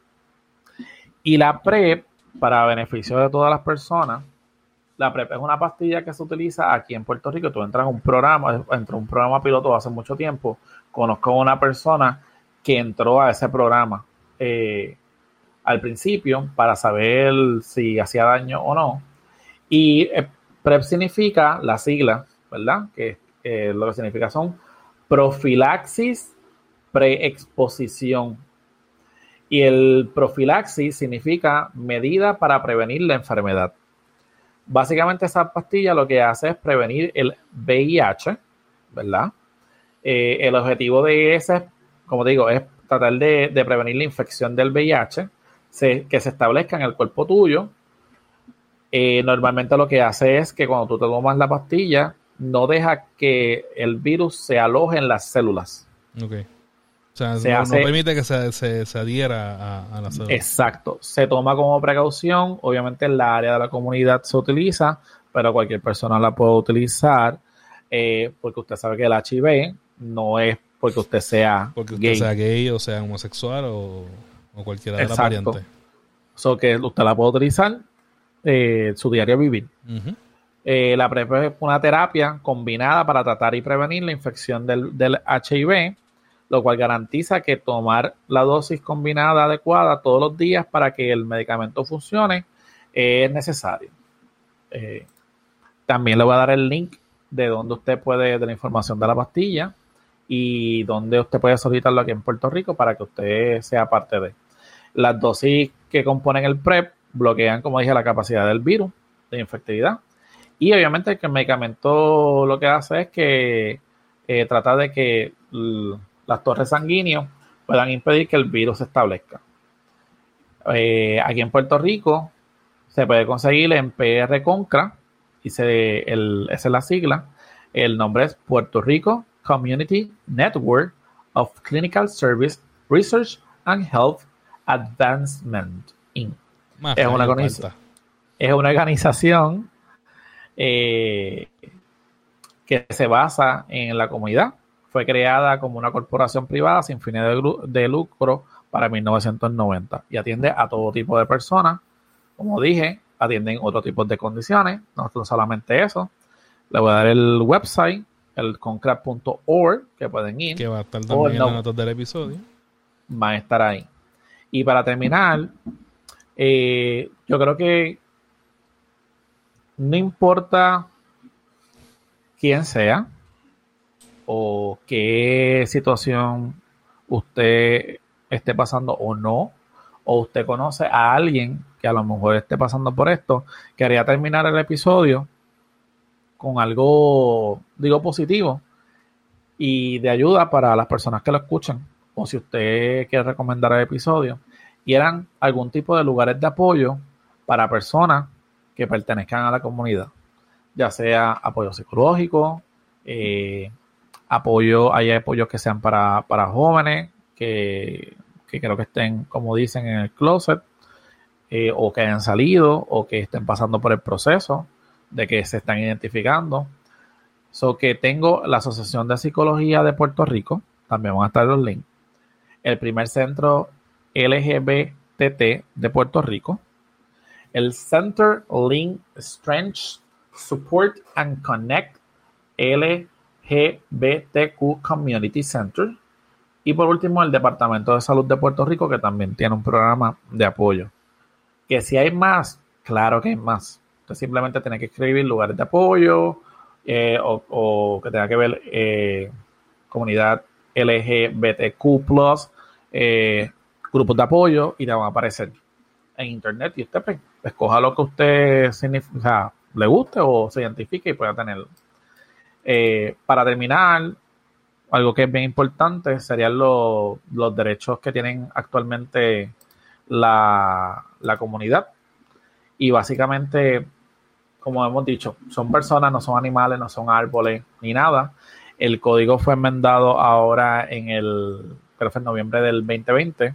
Y la PrEP, para beneficio de todas las personas, la PrEP es una pastilla que se utiliza aquí en Puerto Rico. Tú entras a un programa, entró un programa piloto hace mucho tiempo. Conozco a una persona que entró a ese programa eh, al principio para saber si hacía daño o no. Y eh, PrEP significa, la sigla, ¿verdad? Que eh, lo que significa son profilaxis preexposición. Y el profilaxis significa medida para prevenir la enfermedad. Básicamente esa pastilla lo que hace es prevenir el V I H, ¿verdad? Eh, el objetivo de ese, como te digo, es tratar de, de prevenir la infección del V I H se, que se establezca en el cuerpo tuyo. Eh, normalmente lo que hace es que cuando tú te tomas la pastilla, no deja que el virus se aloje en las células. Ok. O sea, se no, hace, no permite que se, se, se adhiera a, a la célula. Exacto. Se toma como precaución. Obviamente en la área de la comunidad se utiliza, pero cualquier persona la puede utilizar eh, porque usted sabe que el H I V no es porque usted sea porque usted gay. sea gay o sea homosexual o, o cualquiera de las variantes. Exacto. So que usted la puede utilizar eh, su diario vivir. Uh-huh. Eh, la PrEP es una terapia combinada para tratar y prevenir la infección del, del H I V, lo cual garantiza que tomar la dosis combinada adecuada todos los días para que el medicamento funcione eh, es necesario. Eh, también le voy a dar el link de donde usted puede, de la información de la pastilla y donde usted puede solicitarlo aquí en Puerto Rico para que usted sea parte de. Las dosis que componen el PrEP bloquean, como dije, la capacidad del virus de infectividad. Y obviamente que el medicamento lo que hace es que eh, trata de que l- las torres sanguíneas puedan impedir que el virus se establezca. Eh, aquí en Puerto Rico, Se puede conseguir en P R Concra, y se, el, esa es la sigla. El nombre es Puerto Rico Community Network of Clinical Service Research and Health Advancement, incorporated. Es una, organiz- es una organización eh, que se basa en la comunidad. Fue creada como una corporación privada sin fines de, gru- de lucro para mil novecientos noventa y atiende a todo tipo de personas. Como dije, atienden otro tipo de condiciones, no solamente eso. Le voy a dar el website, el concrat punto org, que pueden ir. Que va a estar también en no, las notas del episodio. Van a estar ahí. Y para terminar, eh, yo creo que no importa quién sea o qué situación usted esté pasando o no, o usted conoce a alguien que a lo mejor esté pasando por esto, quería terminar el episodio con algo, digo, positivo y de ayuda para las personas que lo escuchan, o si usted quiere recomendar el episodio, y eran algún tipo de lugares de apoyo para personas que pertenezcan a la comunidad, ya sea apoyo psicológico, eh, apoyo, hay apoyos que sean para, para jóvenes, que, que creo que estén, como dicen, en el closet, eh, o que hayan salido, o que estén pasando por el proceso de que se están identificando. So que tengo la Asociación de Psicología de Puerto Rico, también van a estar los links. El primer centro L G B T T de Puerto Rico. El Center Link Strength Support and Connect L G B T Q Community Center. Y por último, el Departamento de Salud de Puerto Rico, que también tiene un programa de apoyo. Que si hay más, claro que hay más. Usted simplemente tiene que escribir lugares de apoyo, eh, o, o que tenga que ver eh, comunidad L G B T Q plus, eh, grupos de apoyo, y le van a aparecer en internet, y usted pues, escoja lo que usted significa, o sea, le guste o se identifique y pueda tenerlo. Eh, para terminar, algo que es bien importante serían los, los derechos que tienen actualmente la, la comunidad. Y básicamente, como hemos dicho, son personas, no son animales, no son árboles, ni nada. El código fue enmendado ahora en el, creo que fue en noviembre del veinte veinte.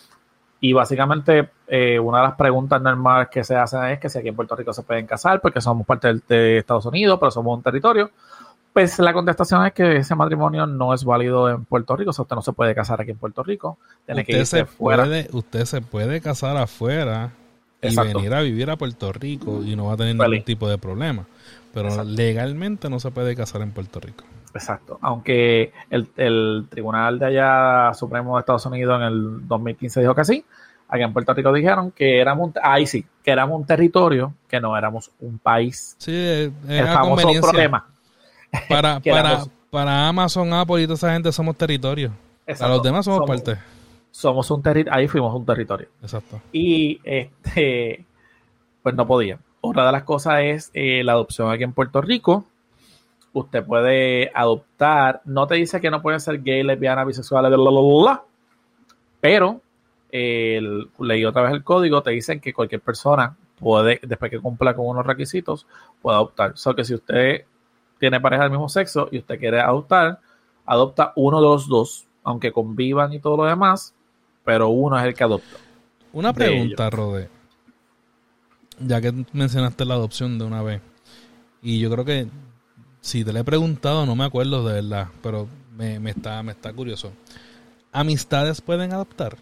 Y básicamente, eh, una de las preguntas normales que se hacen es que si aquí en Puerto Rico se pueden casar, porque somos parte de, de Estados Unidos, pero somos un territorio. Pues la contestación es que ese matrimonio no es válido en Puerto Rico, o sea, usted no se puede casar aquí en Puerto Rico, tiene usted que irse se fuera. Puede, usted se puede casar afuera y Exacto. venir a vivir a Puerto Rico y no va a tener Feliz. ningún tipo de problema, pero Exacto. legalmente no se puede casar en Puerto Rico. Exacto, aunque el, el tribunal de allá supremo de Estados Unidos en el dos mil quince dijo que sí, aquí en Puerto Rico dijeron que éramos un, ahí sí, que éramos un territorio, que no éramos un país. Sí, es, es el famoso problema. Para, para, para Amazon, Apple y toda esa gente somos territorio. Exacto. Para los demás somos, somos parte. Somos un territorio, ahí fuimos un territorio. Exacto. Y este, pues no podía. Otra de las cosas es eh, la adopción aquí en Puerto Rico. Usted puede adoptar, no te dice que no pueden ser gay, lesbiana, bisexual, bla, bla, bla, bla, pero eh, el, leí otra vez el código, te dicen que cualquier persona puede, después que cumpla con unos requisitos, puede adoptar. O sea que si usted tiene pareja del mismo sexo y usted quiere adoptar, adopta uno de los dos, aunque convivan y todo lo demás, pero uno es el que adopta. Una pregunta, Rode, ya que mencionaste la adopción de una vez, y yo creo que si te le he preguntado, no me acuerdo de verdad, pero me, me, está, me está curioso. ¿Amistades pueden adoptar?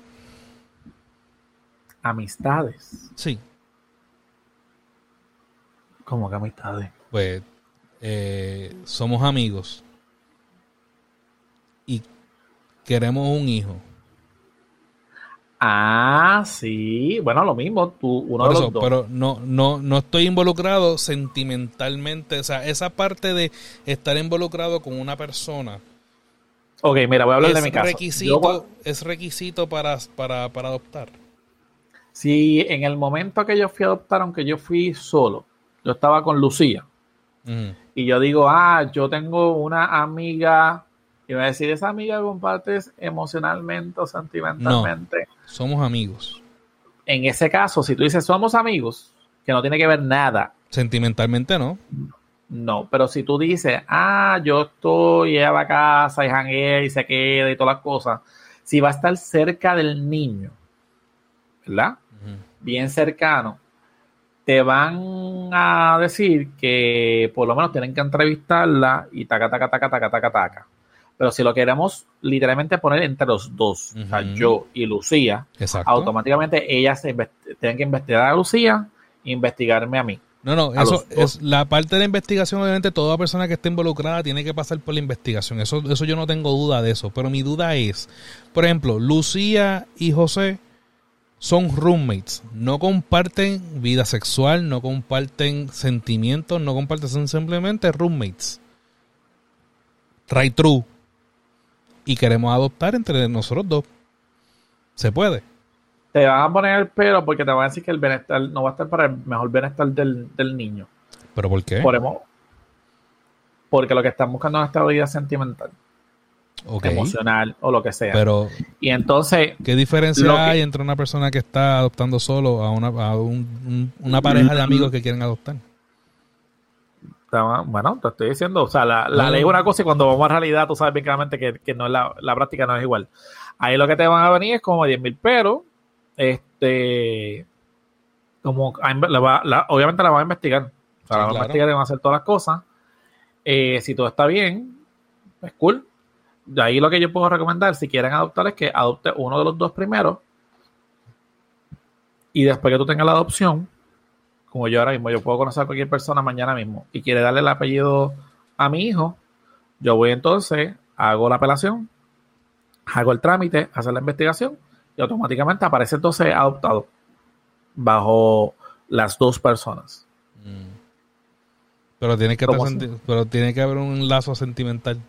¿Amistades? Sí. ¿Cómo que amistades? Pues eh, somos amigos y queremos un hijo. Ah, sí. Bueno, lo mismo. Tú, uno Por de eso, los dos. Pero no, no, no estoy involucrado sentimentalmente. O sea, esa parte de estar involucrado con una persona. Ok, mira, voy a hablar es de mi caso. Requisito, Yo, es requisito para, para, para adoptar. Sí, en el momento que yo fui a adoptar, aunque yo fui solo, yo estaba con Lucía. Uh-huh. Y yo digo, ah, yo tengo una amiga. Y me va a decir, esa amiga compartes emocionalmente o sentimentalmente. No, somos amigos. En ese caso, si tú dices somos amigos, que no tiene que ver nada. Sentimentalmente no. No, pero si tú dices, ah, yo estoy, ella va a casa y janguea y se queda y todas las cosas, si va a estar cerca del niño, ¿verdad? Uh-huh. Bien cercano, te van a decir que por lo menos tienen que entrevistarla y taca, taca, taca, taca, taca, taca. Pero si lo queremos literalmente poner entre los dos, uh-huh. o sea, yo y Lucía, exacto, automáticamente ellas invest- tienen que investigar a Lucía e investigarme a mí. No, no, eso es la parte de la investigación. Obviamente toda persona que esté involucrada tiene que pasar por la investigación. Eso, eso yo no tengo duda de eso. Pero mi duda es, por ejemplo, Lucía y José son roommates. No comparten vida sexual, no comparten sentimientos, no comparten, son simplemente roommates. Right true. Y queremos adoptar entre nosotros dos. ¿Se puede? Te van a poner el pelo porque te van a decir que el bienestar no va a estar para el mejor bienestar del, del niño. ¿Pero por qué? Por emo- porque lo que están buscando es estabilidad sentimental, okay, emocional o lo que sea. Pero, y entonces, ¿qué diferencia hay que, entre una persona que está adoptando solo a una, a un, un, una pareja de amigos que quieren adoptar? Bueno, te estoy diciendo, o sea, la, la no, ley es una cosa y cuando vamos a realidad tú sabes bien claramente que, que no es la, la práctica no es igual. Ahí lo que te van a venir es como diez mil peros. Este, como la va, la, obviamente la van a investigar, o sea, sí, la van claro. a investigar y van a hacer todas las cosas. Eh, si todo está bien, es cool. De ahí lo que yo puedo recomendar, si quieren adoptar, es que adopte uno de los dos primero y después que tú tengas la adopción, como yo ahora mismo, yo puedo conocer a cualquier persona mañana mismo y quiere darle el apellido a mi hijo, yo voy entonces, hago la apelación, hago el trámite, hacer la investigación y automáticamente aparece entonces adoptado bajo las dos personas. Mm. Pero tiene que senti- pero tiene que haber un lazo sentimental.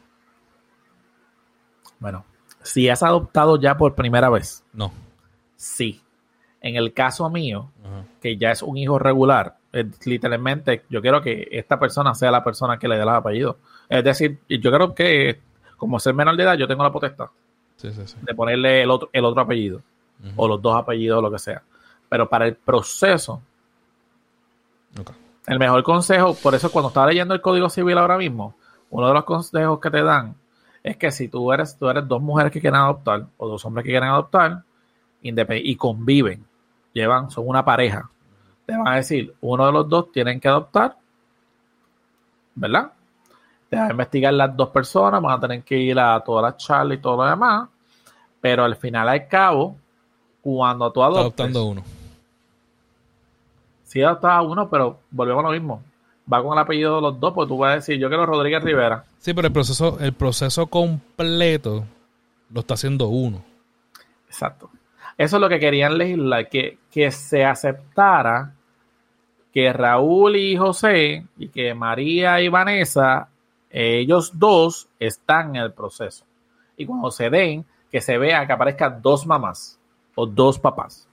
Bueno, si has adoptado ya por primera vez. No. Sí. En el caso mío, uh-huh. que ya es un hijo regular, es, literalmente yo quiero que esta persona sea la persona que le dé los apellidos. Es decir, yo creo que como ser menor de edad, yo tengo la potestad. Sí, sí, sí. De ponerle el otro, el otro apellido. Uh-huh. O los dos apellidos, o lo que sea. Pero para el proceso, okay. El mejor consejo, por eso cuando estaba leyendo el Código Civil ahora mismo, uno de los consejos que te dan es que si tú eres, tú eres dos mujeres que quieren adoptar, o dos hombres que quieren adoptar, independ- y conviven, llevan, son una pareja, te van a decir, uno de los dos tienen que adoptar, ¿verdad? Te van a investigar las dos personas, van a tener que ir a todas las charlas y todo lo demás, pero al final, al cabo, cuando tú adoptes... Está adoptando uno. Sí, adoptas a uno, pero volvemos a lo mismo. Va con el apellido de los dos, porque tú vas a decir, yo quiero Rodríguez Rivera. Sí, pero el proceso, el proceso completo lo está haciendo uno. Exacto. Eso es lo que querían legislar, que, que se aceptara que Raúl y José y que María y Vanessa, ellos dos están en el proceso. Y cuando se den, que se vea que aparezcan dos mamás o dos papás.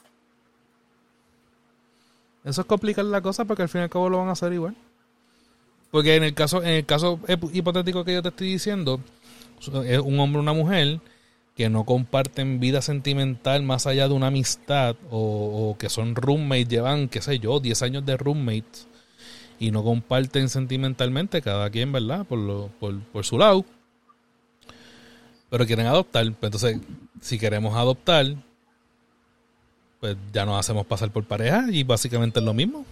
Eso es complicar la cosa porque al fin y al cabo lo van a hacer igual. Porque en el caso, en el caso hipotético que yo te estoy diciendo, es un hombre o una mujer que no comparten vida sentimental más allá de una amistad o, o que son roommates, llevan, qué sé yo, diez años de roommates y no comparten sentimentalmente, cada quien, ¿verdad? Por, lo, por, por su lado. Pero quieren adoptar. Entonces, si queremos adoptar, pues ya nos hacemos pasar por pareja y básicamente es lo mismo.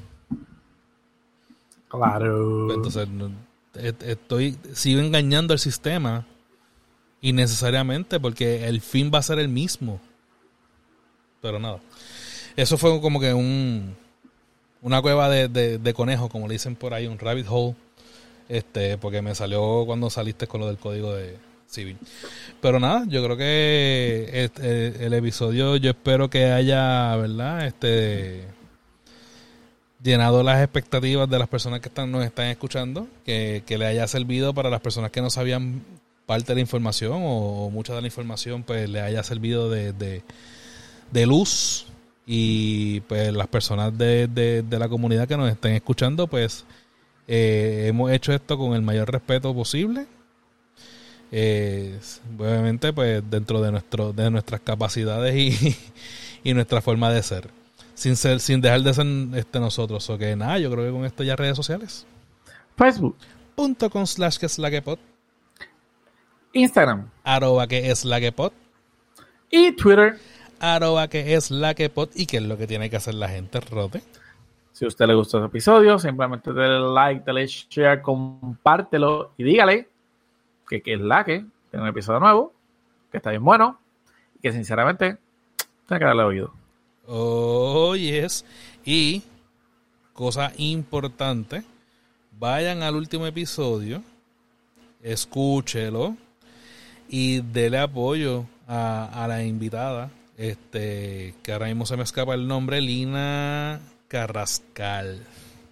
Claro. Entonces, estoy, sigo engañando al sistema innecesariamente porque el fin va a ser el mismo. Pero nada. Eso fue como que un una cueva de, de, de conejo, como le dicen por ahí, un rabbit hole. Este, porque me salió cuando saliste con lo del código de civil. Pero nada, yo creo que este, el episodio, yo espero que haya, ¿verdad? Este, llenado las expectativas de las personas que están, nos están escuchando, que, que le haya servido para las personas que no sabían parte de la información o, o mucha de la información, pues le haya servido de, de, de luz, y pues las personas de, de, de la comunidad que nos estén escuchando, pues eh, hemos hecho esto con el mayor respeto posible. Eh, obviamente pues dentro de nuestro de nuestras capacidades y, y nuestra forma de ser. sin ser, sin dejar de ser este, nosotros. O que nada, yo creo que con esto ya redes sociales. Facebook. Punto con slash que es la que pod. Instagram. Arroba que es la que pod. Y Twitter. Arroba que es la que pod. ¿Y qué es lo que tiene que hacer la gente, Rote? Si a usted le gustó este episodio, simplemente dale like, dale share, compártelo y dígale que, que es la que tiene un episodio nuevo, que está bien bueno y que sinceramente tiene que darle oído. Oh, yes. Y, cosa importante, vayan al último episodio, escúchelo y dele apoyo a, a la invitada, este, que ahora mismo se me escapa el nombre, Lina Carrascal.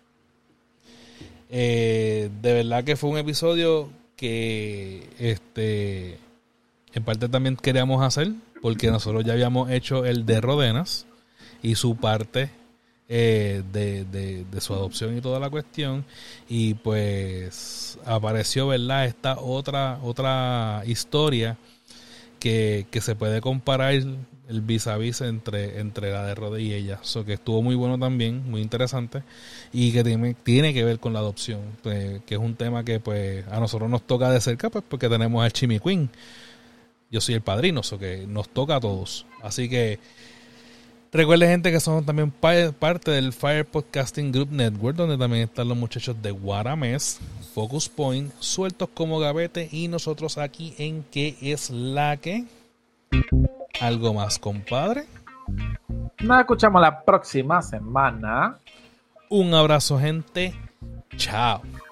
Eh, de verdad que fue un episodio que este en parte también queríamos hacer, porque nosotros ya habíamos hecho el de Rodenas y su parte eh, de, de, de su adopción y toda la cuestión, y pues apareció, ¿verdad?, esta otra otra historia que, que se puede comparar el vis a vis entre, entre la de Rode y ella. So que estuvo muy bueno también, muy interesante, y que tiene, tiene que ver con la adopción, pues, que es un tema que pues a nosotros nos toca de cerca, pues porque tenemos al Chimi Queen. Yo soy el padrino, so que nos toca a todos. Así que recuerden, gente, que somos también pa- parte del Fire Podcasting Group Network, donde también están los muchachos de Guaramés, Focus Point, Sueltos como Gavete, y nosotros aquí en ¿Qué es la que? ¿Algo más, compadre? Nos escuchamos la próxima semana. Un abrazo, gente. Chao.